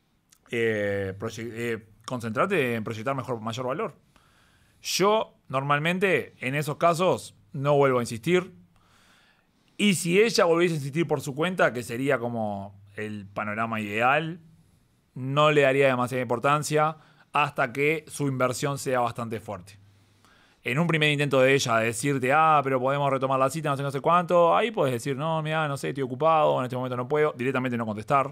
eh, eh, concentrate en proyectar mejor, mayor valor. Yo, normalmente, en esos casos, no vuelvo a insistir. Y si ella volviese a insistir por su cuenta, que sería como el panorama ideal, no le daría demasiada importancia hasta que su inversión sea bastante fuerte. En un primer intento de ella de decirte, ah, pero podemos retomar la cita, no sé, no sé cuánto, ahí puedes decir, no, mira, no sé, estoy ocupado, en este momento no puedo, directamente no contestar.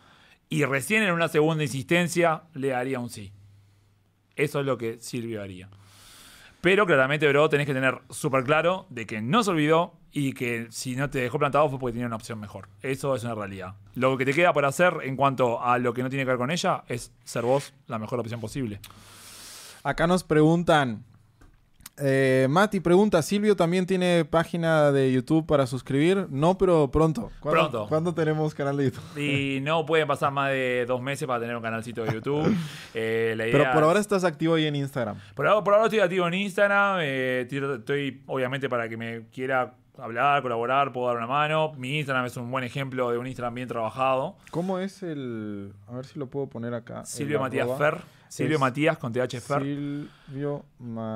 Y recién en una segunda insistencia le daría un sí. Eso es lo que Silvio haría. Pero claramente, bro, tenés que tener súper claro de que no se olvidó y que si no te dejó plantado fue porque tenía una opción mejor. Eso es una realidad. Lo que te queda por hacer en cuanto a lo que no tiene que ver con ella es ser vos la mejor opción posible. Acá nos preguntan... Eh, Mati pregunta, ¿Silvio también tiene página de YouTube para suscribir? No, pero pronto. ¿Cuándo, Pronto. ¿Cuándo tenemos canal de YouTube? Y no pueden pasar más de dos meses para tener un canalcito de YouTube. Eh, la idea Pero por es- ahora estás activo ahí en Instagram. Por ahora, por ahora estoy activo en Instagram. eh, tiro- estoy, obviamente, para que me quiera hablar, colaborar, puedo dar una mano. Mi Instagram es un buen ejemplo de un Instagram bien trabajado. ¿Cómo es el...? A ver si lo puedo poner acá. Silvio el Matías arroba. Fer. Silvio Es Matías con T H Fer. Silvio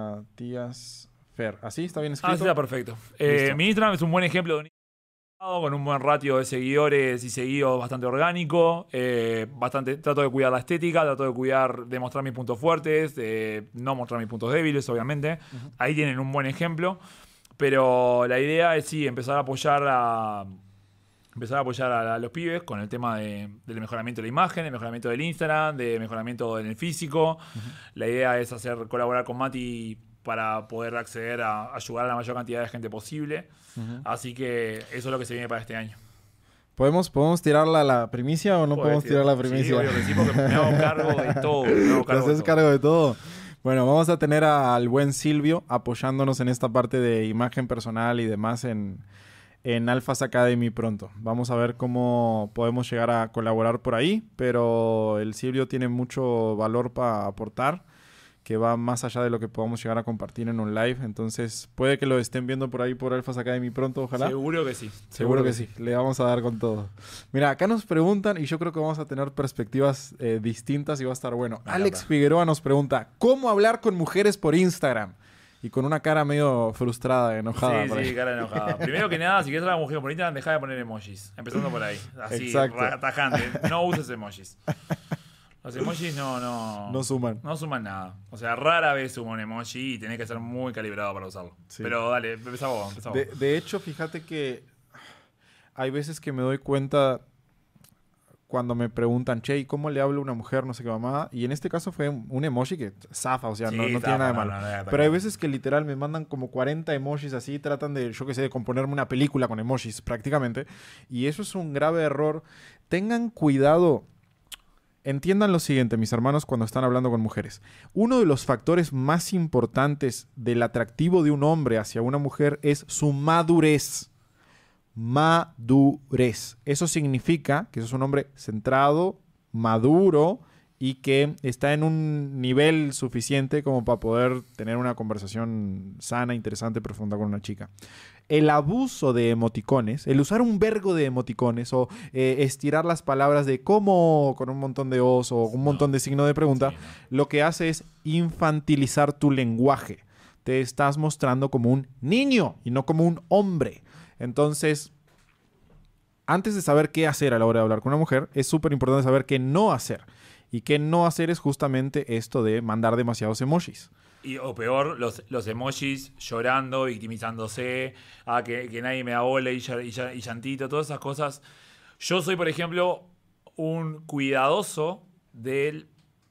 Matías Fer. ¿Así está bien Ah, escrito? sí, está perfecto. Eh, Listo. mi Instagram es un buen ejemplo de un Instagram con un buen ratio de seguidores y seguidos bastante orgánico. Eh, bastante, trato de cuidar la estética, trato de cuidar, de mostrar mis puntos fuertes, de no mostrar mis puntos débiles, obviamente. Uh-huh. Ahí tienen un buen ejemplo. Pero la idea es sí, empezar a apoyar a. Empezar a apoyar a, a los pibes con el tema de, del mejoramiento de la imagen, del mejoramiento del Instagram, de mejoramiento en el físico. Uh-huh. La idea es hacer colaborar con Mati para poder acceder a ayudar a la mayor cantidad de gente posible. Uh-huh. Así que eso es lo que se viene para este año. ¿Podemos, ¿podemos tirar la, la primicia o no podemos tirar, tirar la primicia? Sí, obvio que sí, porque me hago cargo de todo. Me hago cargo ¿Te haces de todo. cargo de todo? Bueno, vamos a tener al buen Silvio apoyándonos en esta parte de imagen personal y demás en, en Alphas Academy pronto. Vamos a ver cómo podemos llegar a colaborar por ahí, pero el Silvio tiene mucho valor para aportar, que va más allá de lo que podamos llegar a compartir en un live. Entonces, puede que lo estén viendo por ahí por Alphas Academy pronto, ojalá. Seguro que sí. Seguro, Seguro que, que sí. sí. Le vamos a dar con todo. Mira, acá nos preguntan, y yo creo que vamos a tener perspectivas eh, distintas y va a estar bueno. Me Alex encanta. Figueroa nos pregunta, ¿cómo hablar con mujeres por Instagram? Y con una cara medio frustrada, enojada. Sí, sí, ahí. cara enojada. Primero que nada, si quieres hablar con mujeres por Instagram, deja de poner emojis. Empezando por ahí. Así, tajante. No uses emojis. Los emojis no, no... No suman. No suman nada. O sea, rara vez suma un emoji y tenés que ser muy calibrado para usarlo. Sí. Pero dale, empezá vos, empezá vos. De, de hecho, fíjate que hay veces que me doy cuenta cuando me preguntan, che, ¿y cómo le hablo a una mujer? No sé qué mamá. Y en este caso fue un emoji que zafa, o sea, sí, no, no zafa, tiene nada de malo. No, no, no, Pero hay veces que literal me mandan como cuarenta emojis así, tratan de, yo qué sé, de componerme una película con emojis prácticamente. Y eso es un grave error. Tengan cuidado. Entiendan lo siguiente, mis hermanos, cuando están hablando con mujeres. Uno de los factores más importantes del atractivo de un hombre hacia una mujer es su madurez. Madurez. Eso significa que es un hombre centrado, maduro y que está en un nivel suficiente como para poder tener una conversación sana, interesante, profunda con una chica. El abuso de emoticones, el usar un vergo de emoticones o eh, estirar las palabras de cómo con un montón de os o un montón de signo de pregunta, sí, no. Lo que hace es infantilizar tu lenguaje. Te estás mostrando como un niño y no como un hombre. Entonces, antes de saber qué hacer a la hora de hablar con una mujer, es súper importante saber qué no hacer. Y qué no hacer es justamente esto de mandar demasiados emojis. Y, o peor, los, los emojis llorando, victimizándose, ah, que, que nadie me da bola y, y, y llantito, todas esas cosas. Yo soy, por ejemplo, un cuidadoso del,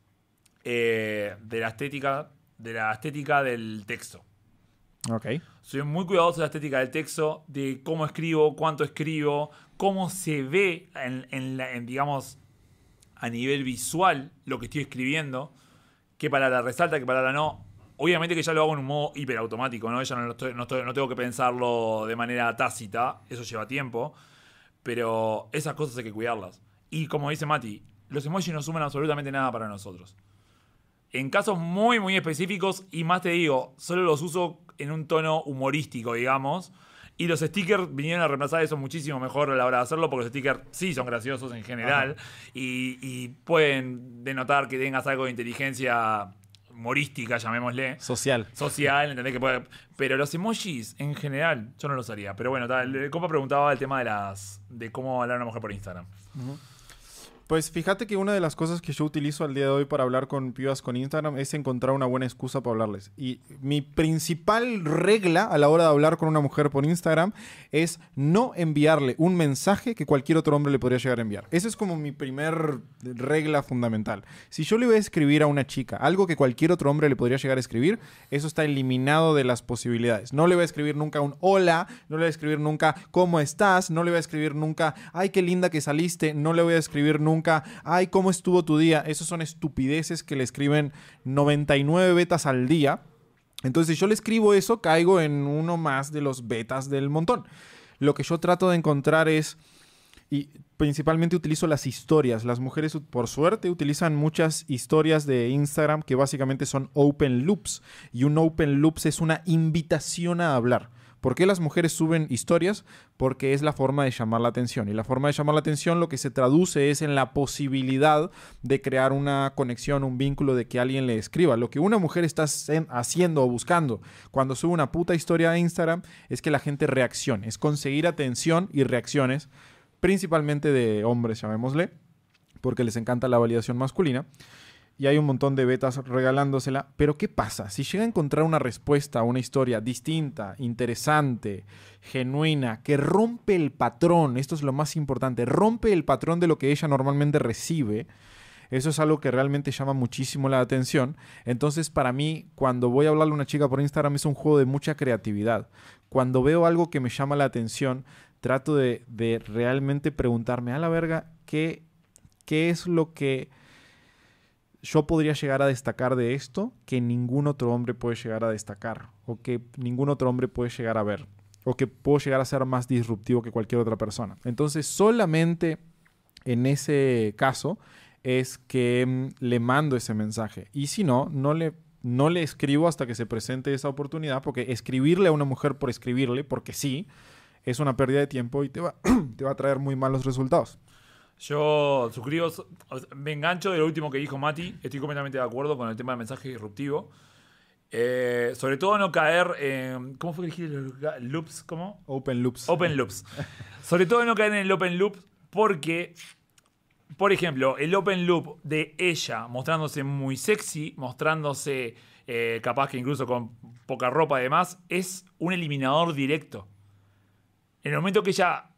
eh, de la estética, de la estética del texto. Ok. Soy muy cuidadoso de la estética del texto, de cómo escribo, cuánto escribo, cómo se ve, en, en, la, en digamos, a nivel visual lo que estoy escribiendo, qué palabra resalta, qué palabra no. Obviamente que ya lo hago en un modo hiperautomático, ¿no? Ya no, estoy, no, estoy, no tengo que pensarlo de manera tácita, eso lleva tiempo, pero esas cosas hay que cuidarlas. Y como dice Mati, los emojis no suman absolutamente nada para nosotros. En casos muy, muy específicos, y más te digo, solo los uso en un tono humorístico, digamos. Y los stickers vinieron a reemplazar eso muchísimo mejor a la hora de hacerlo, porque los stickers sí son graciosos en general y, y pueden denotar que tengas algo de inteligencia humorística, llamémosle. Social. Social, ¿entendés? Que puede... Pero los emojis, en general, yo no los haría. Pero bueno, tal, el compa preguntaba el tema de las de cómo hablar a una mujer por Instagram. Uh-huh. Pues fíjate que una de las cosas que yo utilizo al día de hoy para hablar con pibas con Instagram es encontrar una buena excusa para hablarles. Y mi principal regla a la hora de hablar con una mujer por Instagram es no enviarle un mensaje que cualquier otro hombre le podría llegar a enviar. Esa es como mi primer regla fundamental. Si yo le voy a escribir a una chica algo que cualquier otro hombre le podría llegar a escribir, eso está eliminado de las posibilidades. No le voy a escribir nunca un hola, no le voy a escribir nunca ¿cómo estás? No le voy a escribir nunca ay, qué linda que saliste. No le voy a escribir nunca Nunca, ay, ¿cómo estuvo tu día? Esos son estupideces que le escriben noventa y nueve betas al día. Entonces, si yo le escribo eso, caigo en uno más de los betas del montón. Lo que yo trato de encontrar es, y principalmente utilizo las historias. Las mujeres, por suerte, utilizan muchas historias de Instagram que básicamente son open loops. Y un open loops es una invitación a hablar. ¿Por qué las mujeres suben historias? Porque es la forma de llamar la atención. Y la forma de llamar la atención lo que se traduce es en la posibilidad de crear una conexión, un vínculo de que alguien le escriba. Lo que una mujer está haciendo o buscando cuando sube una puta historia a Instagram es que la gente reaccione. Es conseguir atención y reacciones, principalmente de hombres, llamémosle, porque les encanta la validación masculina. Y hay un montón de betas regalándosela. Pero ¿qué pasa? Si llega a encontrar una respuesta a una historia distinta, interesante, genuina, que rompe el patrón, esto es lo más importante, rompe el patrón de lo que ella normalmente recibe, eso es algo que realmente llama muchísimo la atención. Entonces, para mí, cuando voy a hablarle a una chica por Instagram, es un juego de mucha creatividad. Cuando veo algo que me llama la atención, trato de, de realmente preguntarme, a la verga, ¿qué, qué es lo que yo podría llegar a destacar de esto que ningún otro hombre puede llegar a destacar o que ningún otro hombre puede llegar a ver o que puedo llegar a ser más disruptivo que cualquier otra persona? Entonces, solamente en ese caso es que mm, le mando ese mensaje. Y si no, no le, no le escribo hasta que se presente esa oportunidad, porque escribirle a una mujer por escribirle, porque sí, es una pérdida de tiempo y te va, te va a traer muy malos resultados. Yo suscribo, me engancho de lo último que dijo Mati. Estoy completamente de acuerdo con el tema del mensaje disruptivo. Eh, sobre todo no caer en... ¿Cómo fue que dijiste? ¿Loops? ¿Cómo? Open loops. Open loops. Sobre todo no caer en el open loop porque, por ejemplo, el open loop de ella mostrándose muy sexy, mostrándose eh, capaz que incluso con poca ropa y demás, es un eliminador directo. En el momento que ella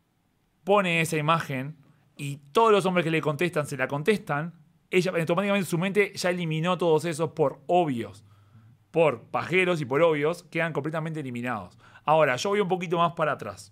pone esa imagen y todos los hombres que le contestan se la contestan, ella automáticamente su mente ya eliminó todos esos por obvios. Por pajeros y por obvios, quedan completamente eliminados. Ahora, yo voy un poquito más para atrás.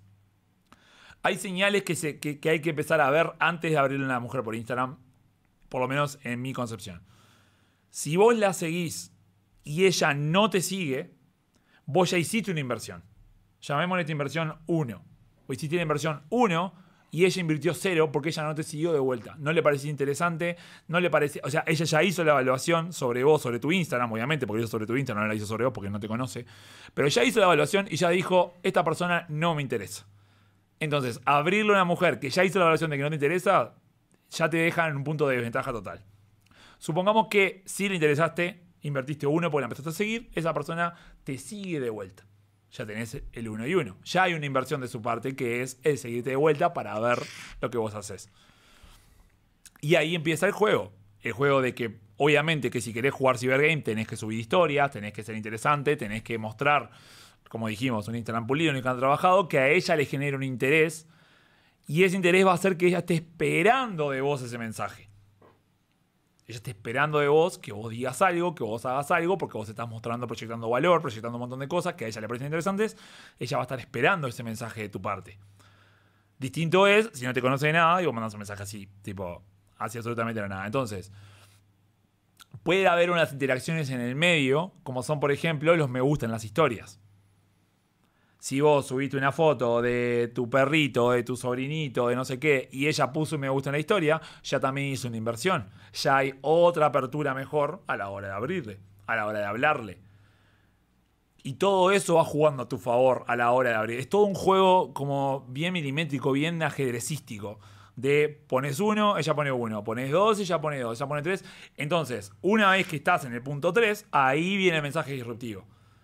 Hay señales que, se, que, que hay que empezar a ver antes de abrirle a una mujer por Instagram, por lo menos en mi concepción. Si vos la seguís y ella no te sigue, vos ya hiciste una inversión. Llamémosle esta inversión uno. Vos hiciste la inversión uno y ella invirtió cero porque ella no te siguió de vuelta. No le parecía interesante, no le parecía... O sea, ella ya hizo la evaluación sobre vos, sobre tu Instagram, obviamente, porque hizo sobre tu Instagram, no la hizo sobre vos porque no te conoce. Pero ya hizo la evaluación y ya dijo, esta persona no me interesa. Entonces, abrirle a una mujer que ya hizo la evaluación de que no te interesa, ya te deja en un punto de desventaja total. Supongamos que si le interesaste, invertiste uno porque la empezaste a seguir, esa persona te sigue de vuelta. Ya tenés el uno y uno. Ya hay una inversión de su parte que es el seguirte de vuelta para ver lo que vos haces. Y ahí empieza el juego. El juego de que Obviamente que si querés jugar Cybergame tenés que subir historias, tenés que ser interesante, tenés que mostrar, como dijimos, un Instagram pulido, un Instagram trabajado, que a ella le genere un interés. Y ese interés va a hacer que ella esté esperando de vos ese mensaje. Ella está esperando de vos que vos digas algo, que vos hagas algo, porque vos estás mostrando, proyectando valor, proyectando un montón de cosas que a ella le parecen interesantes. Ella va a estar esperando ese mensaje de tu parte. Distinto es si no te conoce de nada y vos mandás un mensaje así, tipo, así absolutamente de nada. Entonces, puede haber unas interacciones en el medio, como son, por ejemplo, los me gusta en las historias. Si vos subiste una foto de tu perrito, de tu sobrinito, de no sé qué, y ella puso un me gusta en la historia, ya también hizo una inversión. Ya hay otra apertura mejor a la hora de abrirle, a la hora de hablarle. Y todo eso va jugando a tu favor a la hora de abrir. Es todo un juego como bien milimétrico, bien ajedrecístico. De pones uno, ella pone uno. Pones dos, ella pone dos. Ella pone tres. Entonces, una vez que estás en el punto tres, ahí viene el mensaje disruptivo.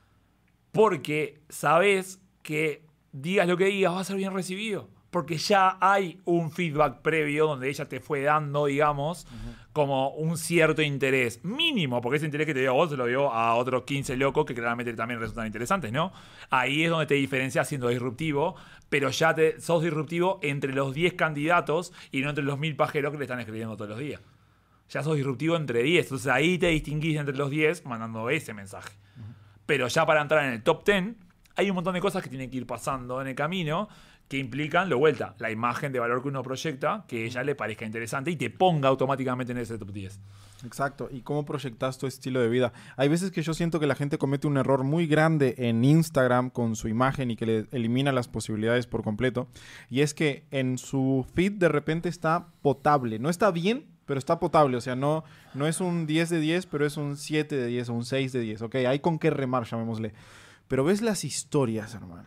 Porque sabes que digas lo que digas va a ser bien recibido. Porque ya hay un feedback previo donde ella te fue dando, digamos, uh-huh. como un cierto interés mínimo, porque ese interés que te dio a vos se lo dio a otros quince locos que claramente también resultan interesantes, ¿no? Ahí es donde te diferencias siendo disruptivo, pero ya te, sos disruptivo entre los diez candidatos y no entre los mil pajeros que le están escribiendo todos los días. Ya sos disruptivo entre diez, entonces ahí te distinguís entre los diez mandando ese mensaje. Uh-huh. Pero ya para entrar en el top diez hay un montón de cosas que tienen que ir pasando en el camino que implican, de vuelta, la imagen de valor que uno proyecta, que ella le parezca interesante y te ponga automáticamente en ese top diez. Exacto. ¿Y cómo proyectas tu estilo de vida? Hay veces que yo siento que la gente comete un error muy grande en Instagram con su imagen y que le elimina las posibilidades por completo. Y es que en su feed de repente está potable. No está bien, pero está potable. O sea, no, no es un diez de diez, pero es un siete de diez o un seis de diez. Ok, hay con qué remar, llamémosle. Pero ves las historias, hermano.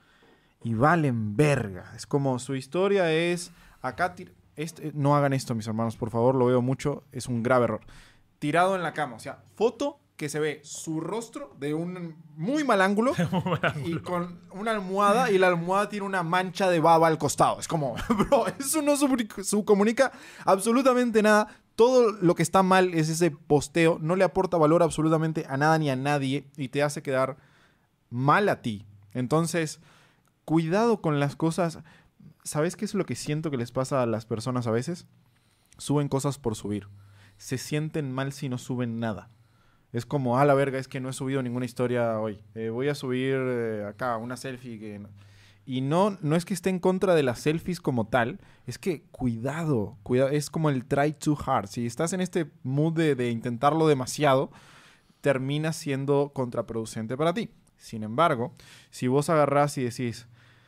Y valen verga. Es como su historia es... Acá este, no hagan esto, mis hermanos, por favor. Lo veo mucho. Es un grave error. Tirado en la cama. O sea, foto que se ve su rostro de un muy mal ángulo. muy mal ángulo. Y con una almohada. Y la almohada tiene una mancha de baba al costado. Es como... Bro, eso no subcomunica absolutamente nada. Todo lo que está mal es ese posteo. No le aporta valor absolutamente a nada ni a nadie. Y te hace quedar mal a ti. Entonces... Cuidado con las cosas. ¿Sabes qué es lo que siento que les pasa a las personas a veces? Suben cosas por subir. Se sienten mal si no suben nada. Es como, a la verga, es que no he subido ninguna historia hoy. Eh, voy a subir eh, acá una selfie. Que no. Y no, no es que esté en contra de las selfies como tal. Es que cuidado, cuidado. Es como el try too hard. Si estás en este mood de, de intentarlo demasiado, termina siendo contraproducente para ti. Sin embargo, si vos agarrás y decís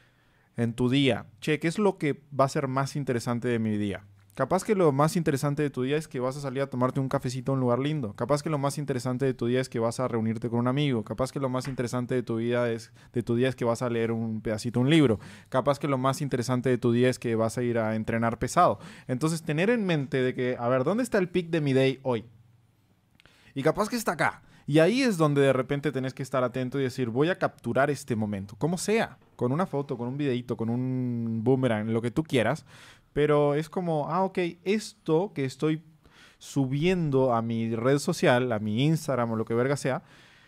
en tu día, che, ¿qué es lo que va a ser más interesante de mi día? Capaz que lo más interesante de tu día es que vas a salir a tomarte un cafecito a un lugar lindo. Capaz que lo más interesante de tu día es que vas a reunirte con un amigo. Capaz que lo más interesante de tu vida es, de tu día es que vas a leer un pedacito, un libro. Capaz que lo más interesante de tu día es que vas a ir a entrenar pesado. Entonces, tener en mente de que, a ver, ¿dónde está el pic de mi day hoy? Y capaz que está acá. Y ahí es donde de repente tenés que estar atento y decir, voy a capturar este momento, como sea, con una foto, con un videito, con un boomerang, lo que tú quieras. Pero es como, ah, ok, esto que estoy subiendo a mi red social, a mi Instagram o lo que verga sea,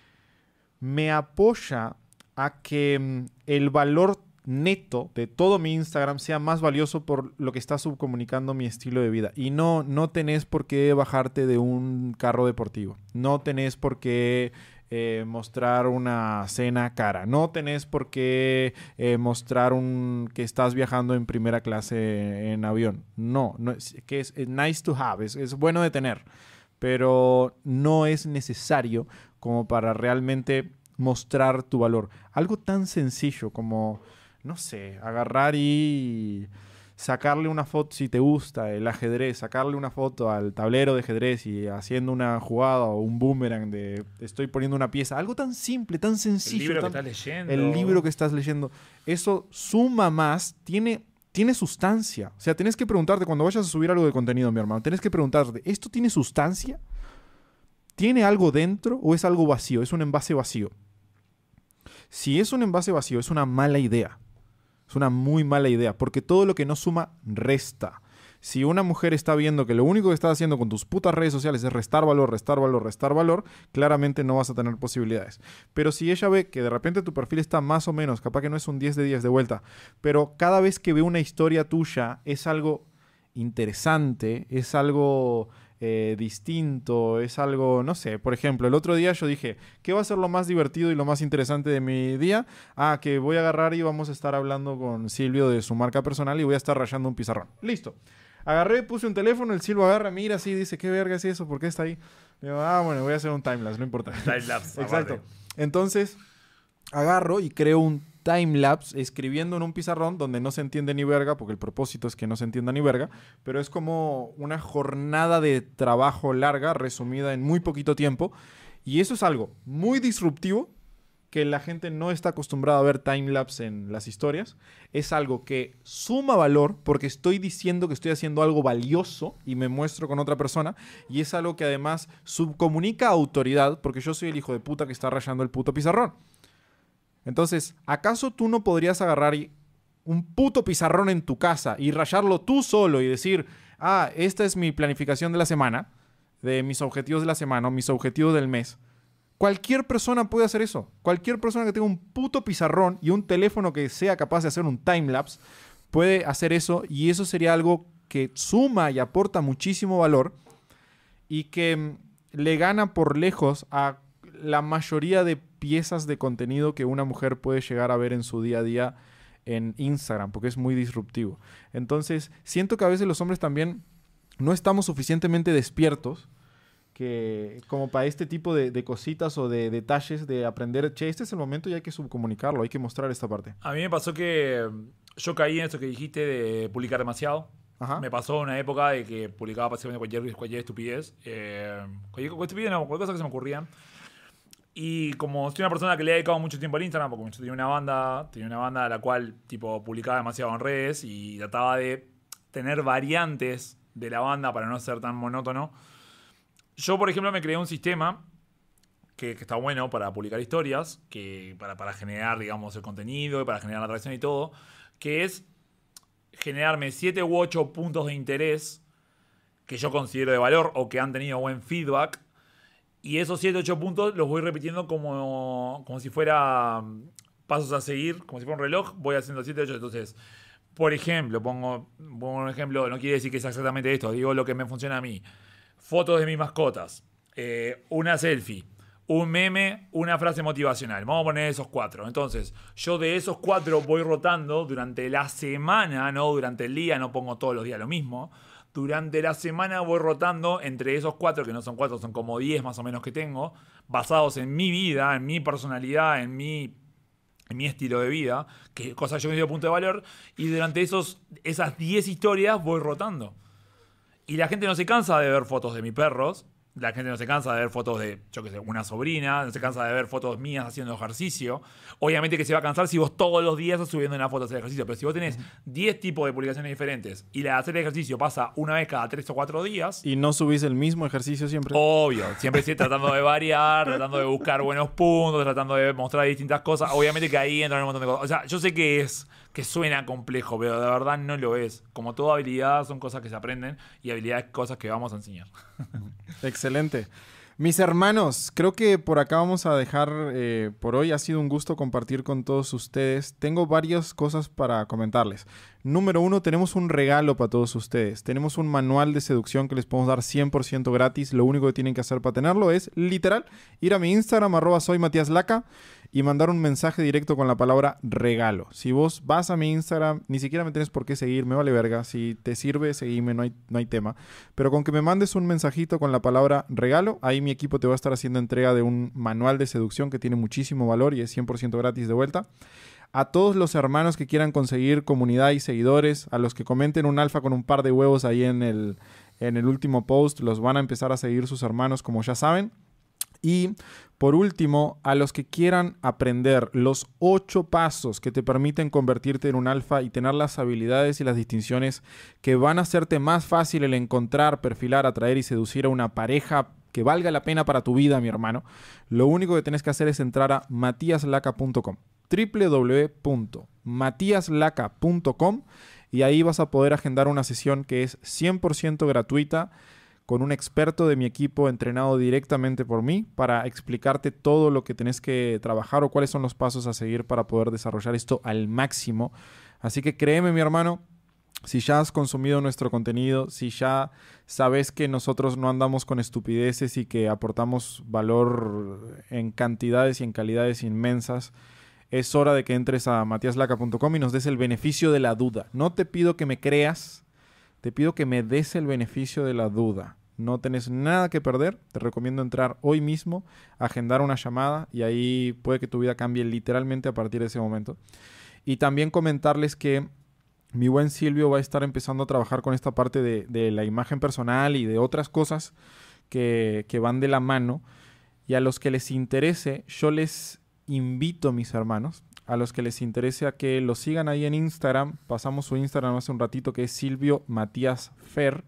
me apoya a que mm, el valor neto de todo mi Instagram sea más valioso por lo que está subcomunicando mi estilo de vida. Y no, no tenés por qué bajarte de un carro deportivo. No tenés por qué eh, mostrar una cena cara. No tenés por qué eh, mostrar un que estás viajando en primera clase en avión. No, no es, que es, es nice to have, es, es bueno de tener. Pero no es necesario como para realmente mostrar tu valor. Algo tan sencillo como... No sé, agarrar y sacarle una foto, si te gusta el ajedrez, sacarle una foto al tablero de ajedrez y haciendo una jugada o un boomerang de estoy poniendo una pieza. Algo tan simple, tan sencillo. El libro tan, que estás leyendo. El libro que estás leyendo. Eso suma más, tiene, tiene sustancia. O sea, tenés que preguntarte cuando vayas a subir algo de contenido, mi hermano, tenés que preguntarte, ¿esto tiene sustancia? ¿Tiene algo dentro o es algo vacío? Es un envase vacío. Si es un envase vacío, es una mala idea. Es una muy mala idea, porque todo lo que no suma, resta. Si una mujer está viendo que lo único que estás haciendo con tus putas redes sociales es restar valor, restar valor, restar valor, claramente no vas a tener posibilidades. Pero si ella ve que de repente tu perfil está más o menos, capaz que no es un diez de diez de vuelta, pero cada vez que ve una historia tuya es algo interesante, es algo eh, distinto, es algo, no sé, por ejemplo, el otro día yo dije, ¿qué va a ser lo más divertido y lo más interesante de mi día? Ah, que voy a agarrar y vamos a estar hablando con Silvio de su marca personal y voy a estar rayando un pizarrón. Listo. Agarré, puse un teléfono, el Silvio agarra, mira así, dice, ¿qué verga es eso? ¿Por qué está ahí? Digo, ah, bueno, voy a hacer un timelapse, no importa. Timelapse. Exacto. Entonces, agarro y creo un timelapse escribiendo en un pizarrón donde no se entiende ni verga, porque el propósito es que no se entienda ni verga, pero es como una jornada de trabajo larga resumida en muy poquito tiempo. Y eso es algo muy disruptivo que la gente no está acostumbrada a ver timelapse en las historias. Es algo que suma valor porque estoy diciendo que estoy haciendo algo valioso y me muestro con otra persona. Y es algo que además subcomunica autoridad porque yo soy el hijo de puta que está rayando el puto pizarrón. Entonces, ¿acaso tú no podrías agarrar un puto pizarrón en tu casa y rayarlo tú solo y decir, ah, esta es mi planificación de la semana, de mis objetivos de la semana o mis objetivos del mes? Cualquier persona puede hacer eso. Cualquier persona que tenga un puto pizarrón y un teléfono que sea capaz de hacer un timelapse puede hacer eso, y eso sería algo que suma y aporta muchísimo valor y que mm, le gana por lejos a la mayoría de piezas de contenido que una mujer puede llegar a ver en su día a día en Instagram, porque es muy disruptivo. Entonces, siento que a veces los hombres también no estamos suficientemente despiertos que como para este tipo de, de cositas o de detalles de aprender, che, este es el momento y hay que subcomunicarlo, hay que mostrar esta parte. A mí me pasó que yo caí en esto que dijiste de publicar demasiado. Ajá. Me pasó una época de que publicaba básicamente cualquier, cualquier estupidez. Eh, cualquier, cualquier estupidez, no, cualquier cosa que se me ocurría. Y como soy una persona que le ha dedicado mucho tiempo al Instagram, porque yo tenía una banda, tenía una banda a la cual tipo publicaba demasiado en redes y trataba de tener variantes de la banda para no ser tan monótono. Yo, por ejemplo, me creé un sistema que, que está bueno para publicar historias, que para, para generar, digamos, el contenido y para generar la atracción y todo, que es generarme siete u ocho puntos de interés que yo considero de valor o que han tenido buen feedback. Y esos siete u ocho puntos los voy repitiendo como, como si fuera pasos a seguir, como si fuera un reloj. Voy haciendo siete u ocho. Entonces, por ejemplo, pongo, pongo un ejemplo, no quiere decir que sea exactamente esto, digo lo que me funciona a mí. Fotos de mis mascotas, eh, una selfie, un meme, una frase motivacional. Vamos a poner esos cuatro. Entonces, yo de esos cuatro voy rotando durante la semana, no durante el día, no pongo todos los días lo mismo. Durante la semana voy rotando entre esos cuatro, que no son cuatro, son como diez más o menos que tengo, basados en mi vida, en mi personalidad, en mi, en mi estilo de vida, que cosa yo me dio punto de valor, y durante esos, esas diez historias voy rotando. Y la gente no se cansa de ver fotos de mis perros, la gente no se cansa de ver fotos de, yo qué sé, una sobrina, no se cansa de ver fotos mías haciendo ejercicio. Obviamente que se va a cansar si vos todos los días estás subiendo una foto de hacer ejercicio, pero si vos tenés diez tipos de publicaciones diferentes y la de hacer ejercicio pasa una vez cada tres o cuatro días... ¿Y no subís el mismo ejercicio siempre? Obvio, siempre sí, tratando de variar, tratando de buscar buenos puntos, tratando de mostrar distintas cosas. Obviamente que ahí entran un montón de cosas. O sea, yo sé que es... que suena complejo, pero de verdad no lo es. Como toda habilidad, son cosas que se aprenden y habilidades, cosas que vamos a enseñar. Excelente. Mis hermanos, creo que por acá vamos a dejar eh, por hoy. Ha sido un gusto compartir con todos ustedes. Tengo varias cosas para comentarles. Número uno, tenemos un regalo para todos ustedes. Tenemos un manual de seducción que les podemos dar cien por ciento gratis. Lo único que tienen que hacer para tenerlo es, literal, ir a mi Instagram, arroba soy Matías Laca, y mandar un mensaje directo con la palabra regalo. Si vos vas a mi Instagram, ni siquiera me tienes por qué seguir, me vale verga. Si te sirve, seguime, no hay, no hay tema. Pero con que me mandes un mensajito con la palabra regalo, ahí mi equipo te va a estar haciendo entrega de un manual de seducción que tiene muchísimo valor y es cien por ciento gratis de vuelta. A todos los hermanos que quieran conseguir comunidad y seguidores, a los que comenten un alfa con un par de huevos ahí en el, en el último post, los van a empezar a seguir sus hermanos, como ya saben. Y por último, a los que quieran aprender los ocho pasos que te permiten convertirte en un alfa y tener las habilidades y las distinciones que van a hacerte más fácil el encontrar, perfilar, atraer y seducir a una pareja que valga la pena para tu vida, mi hermano, lo único que tenés que hacer es entrar a matiaslaca punto com, doble u doble u doble u punto matiaslaca punto com, y ahí vas a poder agendar una sesión que es cien por ciento gratuita con un experto de mi equipo entrenado directamente por mí para explicarte todo lo que tenés que trabajar o cuáles son los pasos a seguir para poder desarrollar esto al máximo. Así que créeme, mi hermano, si ya has consumido nuestro contenido, si ya sabes que nosotros no andamos con estupideces y que aportamos valor en cantidades y en calidades inmensas, es hora de que entres a matias laca punto com y nos des el beneficio de la duda. No te pido que me creas, te pido que me des el beneficio de la duda. No tenés nada que perder. Te recomiendo entrar hoy mismo, agendar una llamada y ahí puede que tu vida cambie literalmente a partir de ese momento. Y también comentarles que mi buen Silvio va a estar empezando a trabajar con esta parte de, de la imagen personal y de otras cosas que, que van de la mano. Y a los que les interese, yo les invito, mis hermanos, a los que les interese a que lo sigan ahí en Instagram. Pasamos su Instagram hace un ratito, que es Silvio Matías Fer.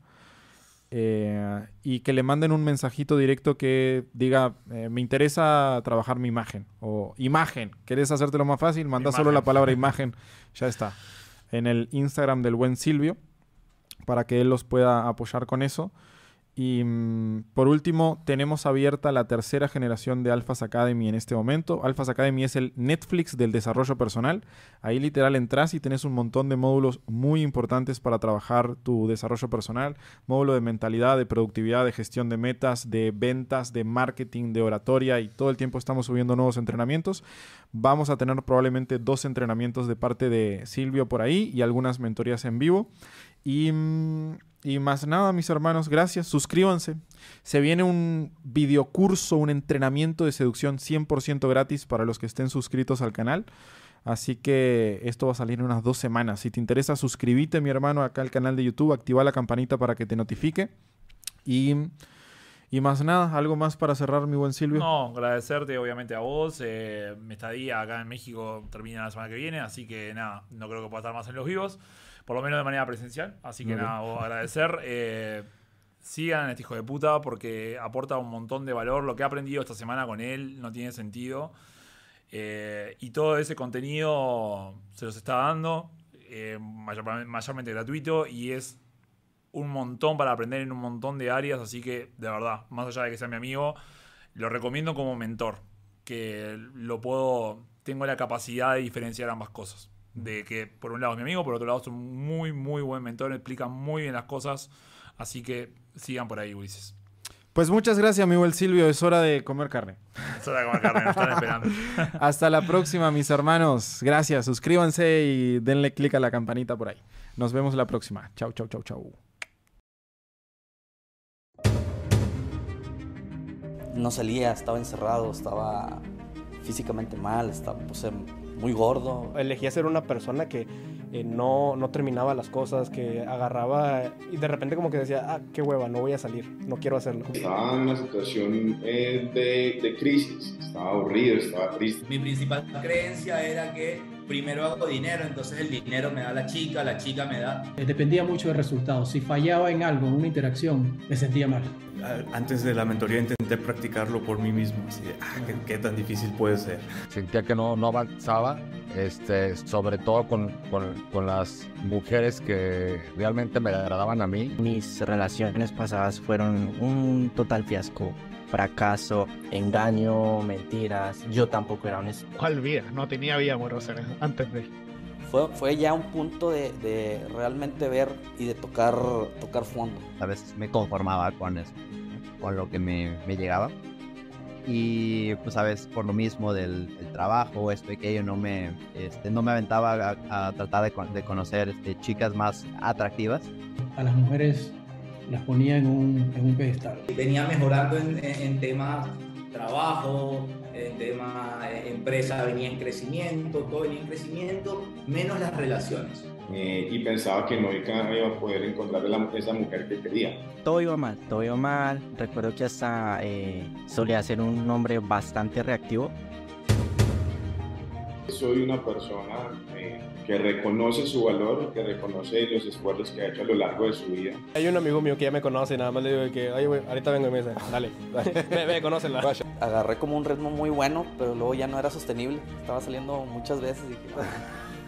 Eh, y que le manden un mensajito directo que diga, eh, me interesa trabajar mi imagen. O imagen. ¿Querés hacértelo más fácil? Manda imagen. Solo la palabra imagen. Ya está. En el Instagram del buen Silvio. Para que él los pueda apoyar con eso. Y mmm, por último, tenemos abierta la tercera generación de Alphas Academy en este momento. Alphas Academy es el Netflix del desarrollo personal. Ahí literal entras y tenés un montón de módulos muy importantes para trabajar tu desarrollo personal. Módulo de mentalidad, de productividad, de gestión de metas, de ventas, de marketing, de oratoria, y todo el tiempo estamos subiendo nuevos entrenamientos. Vamos a tener probablemente dos entrenamientos de parte de Silvio por ahí y algunas mentorías en vivo. Y... Mmm, Y más nada, mis hermanos, gracias. Suscríbanse. Se viene un videocurso, un entrenamiento de seducción cien por ciento gratis para los que estén suscritos al canal. Así que esto va a salir en unas dos semanas. Si te interesa, suscríbete, mi hermano, acá al canal de YouTube. Activa la campanita para que te notifique. Y, y más nada, ¿algo más para cerrar, mi buen Silvio? No, agradecerte obviamente a vos. Eh, mi estadía acá en México termina la semana que viene. Así que nada, no creo que pueda estar más en los vivos. Por lo menos de manera presencial. Así que okay. nada, vos agradecer. Eh, sigan a este hijo de puta porque aporta un montón de valor. Lo que he aprendido esta semana con él no tiene sentido. Eh, y todo ese contenido se los está dando. Eh, mayor, mayormente gratuito. Y es un montón para aprender en un montón de áreas. Así que, de verdad, más allá de que sea mi amigo, lo recomiendo como mentor. Que lo puedo... Tengo la capacidad de diferenciar ambas cosas. De que por un lado es mi amigo, por otro lado es un muy, muy buen mentor, explica muy bien las cosas, así que sigan por ahí, Ulises. Pues muchas gracias, mi buen Silvio, es hora de comer carne. Es hora de comer carne, nos están esperando. Hasta la próxima, mis hermanos. Gracias, suscríbanse y denle click a la campanita por ahí. Nos vemos la próxima. Chau, chau, chau, chau. No salía, estaba encerrado, estaba físicamente mal, estaba, pues, muy gordo. Elegí ser una persona que eh, no, no terminaba las cosas, que agarraba y de repente como que decía, ah, qué hueva, no voy a salir, no quiero hacerlo. Estaba en una situación eh, de, de crisis, estaba aburrido, estaba triste. Mi principal creencia era que primero hago dinero, entonces el dinero me da la chica, la chica me da... Dependía mucho del resultado. Si fallaba en algo, en una interacción, me sentía mal. Antes de la mentoría intenté practicarlo por mí mismo, así de, ah, ¿qué, qué tan difícil puede ser? Sentía que no, no avanzaba, este, sobre todo con, con, con las mujeres que realmente me agradaban a mí. Mis relaciones pasadas fueron un total fiasco, fracaso, engaño, mentiras. Yo tampoco era honesto. ¿Cuál vida? No tenía vida amorosa antes de... Fue, fue ya un punto de, de realmente ver y de tocar, tocar fondo. A veces me conformaba con eso, con lo que me, me llegaba. Y pues a veces por lo mismo del, del trabajo, esto y aquello, no me, este, no me aventaba a, a tratar de, de conocer este, chicas más atractivas. A las mujeres las ponía en un, en un pedestal. Venía mejorando en, en, en temas trabajo, en tema empresa venía en crecimiento, todo venía en crecimiento, menos las relaciones. Eh, y pensaba que no iba a poder encontrar la, esa mujer que quería. Todo iba mal, todo iba mal. Recuerdo que hasta eh, solía ser un hombre bastante reactivo. Soy una persona eh, que reconoce su valor, que reconoce los esfuerzos que ha hecho a lo largo de su vida. Hay un amigo mío que ya me conoce, nada más le digo que, oye, güey, ahorita vengo y me dice, dale, ve, ve, conócela. Agarré como un ritmo muy bueno, pero luego ya no era sostenible. Estaba saliendo muchas veces y dije,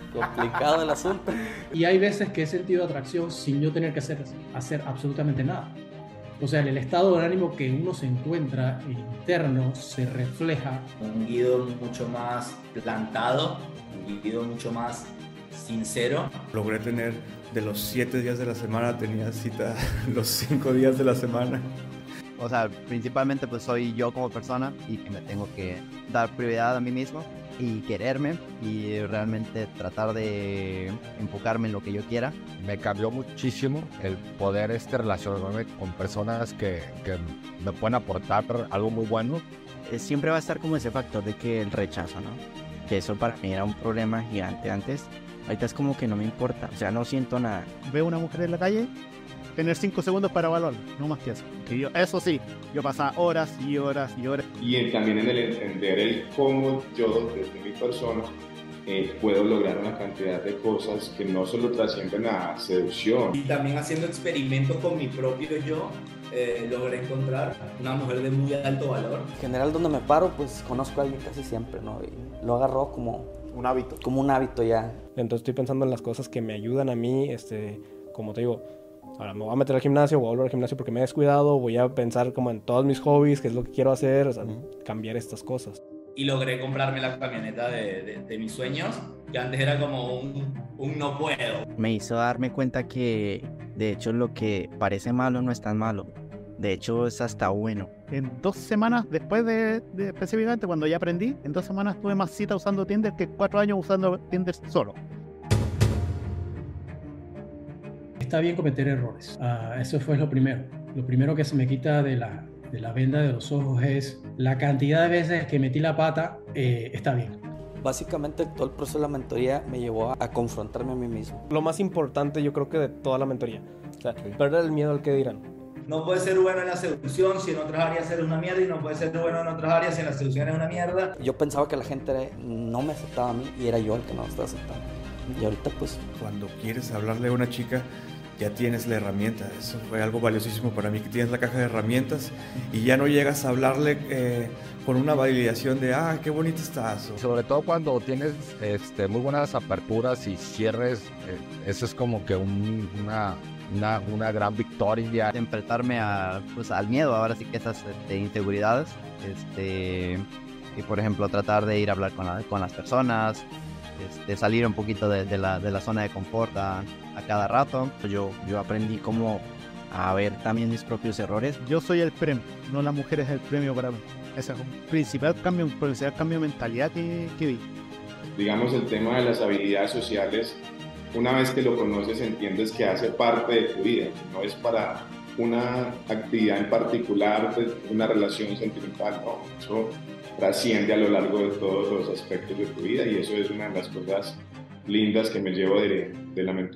Complicado el asunto. Y hay veces que he sentido atracción sin yo tener que hacer, hacer absolutamente nada. O sea, el estado de ánimo que uno se encuentra interno se refleja. Un Guido mucho más plantado, un Guido mucho más sincero. Logré tener de los siete días de la semana, tenía cita los cinco días de la semana. O sea, principalmente pues soy yo como persona y que me tengo que dar prioridad a mí mismo y quererme y realmente tratar de enfocarme en lo que yo quiera. Me cambió muchísimo el poder este, relacionarme con personas que, que me pueden aportar algo muy bueno. Eh, Siempre va a estar como ese factor de que el rechazo, ¿no? Que eso para mí era un problema gigante antes. Ahorita es como que no me importa, o sea, no siento nada. Veo una mujer en la calle, tener cinco segundos para evaluarla, no más que eso. Que yo, eso sí, yo pasaba horas y horas y horas. Y en, también en el entender el cómo yo, desde mi persona, eh, puedo lograr una cantidad de cosas que no solo trascienden a seducción. Y también haciendo experimentos con mi propio yo, eh, logré encontrar una mujer de muy alto valor. En general, donde me paro, pues conozco a alguien casi siempre, ¿no? Y lo agarró como un hábito. Como un hábito ya. Entonces estoy pensando en las cosas que me ayudan a mí, este, como te digo, ahora me voy a meter al gimnasio, voy a volver al gimnasio porque me he descuidado, voy a pensar como en todos mis hobbies, qué es lo que quiero hacer, o sea, uh-huh. cambiar estas cosas. Y logré comprarme la camioneta de, de, de mis sueños, que antes era como un, un no puedo. Me hizo darme cuenta que, de hecho, lo que parece malo no es tan malo. De hecho, es hasta bueno. En dos semanas, después de, de específicamente cuando ya aprendí, en dos semanas tuve más citas usando Tinder que cuatro años usando Tinder solo. Está bien cometer errores. Uh, eso fue lo primero. Lo primero que se me quita de la, de la venda de los ojos es la cantidad de veces que metí la pata. Eh, está bien. Básicamente todo el proceso de la mentoría me llevó a, a confrontarme a mí mismo. Lo más importante yo creo que de toda la mentoría, o sea, sí. perder el miedo al que dirán. No puedes ser bueno en la seducción si en otras áreas eres una mierda, y no puedes ser bueno en otras áreas si en la seducción eres una mierda. Yo pensaba que la gente no me aceptaba a mí y era yo el que no me estaba aceptando. Y ahorita pues... Cuando quieres hablarle a una chica, ya tienes la herramienta. Eso fue algo valiosísimo para mí, que tienes la caja de herramientas y ya no llegas a hablarle eh, con una validación de, ah, qué bonita estás. Sobre todo cuando tienes este, muy buenas aperturas y cierres, eh, eso es como que un, una... Una, una gran victoria. Enfrentarme a, pues, al miedo, ahora sí que esas este, inseguridades. Este, y por ejemplo, tratar de ir a hablar con, la, con las personas, este, salir un poquito de, de, la, de la zona de confort a, a cada rato. Yo, yo aprendí como a ver también mis propios errores. Yo soy el premio, no la mujer es el premio para mí. Ese es un principal cambio, un principal cambio de mentalidad que, que vi. Digamos, el tema de las habilidades sociales. Una vez que lo conoces, entiendes que hace parte de tu vida, no es para una actividad en particular, una relación sentimental, no, eso trasciende a lo largo de todos los aspectos de tu vida y eso es una de las cosas lindas que me llevo de, de la mentoría.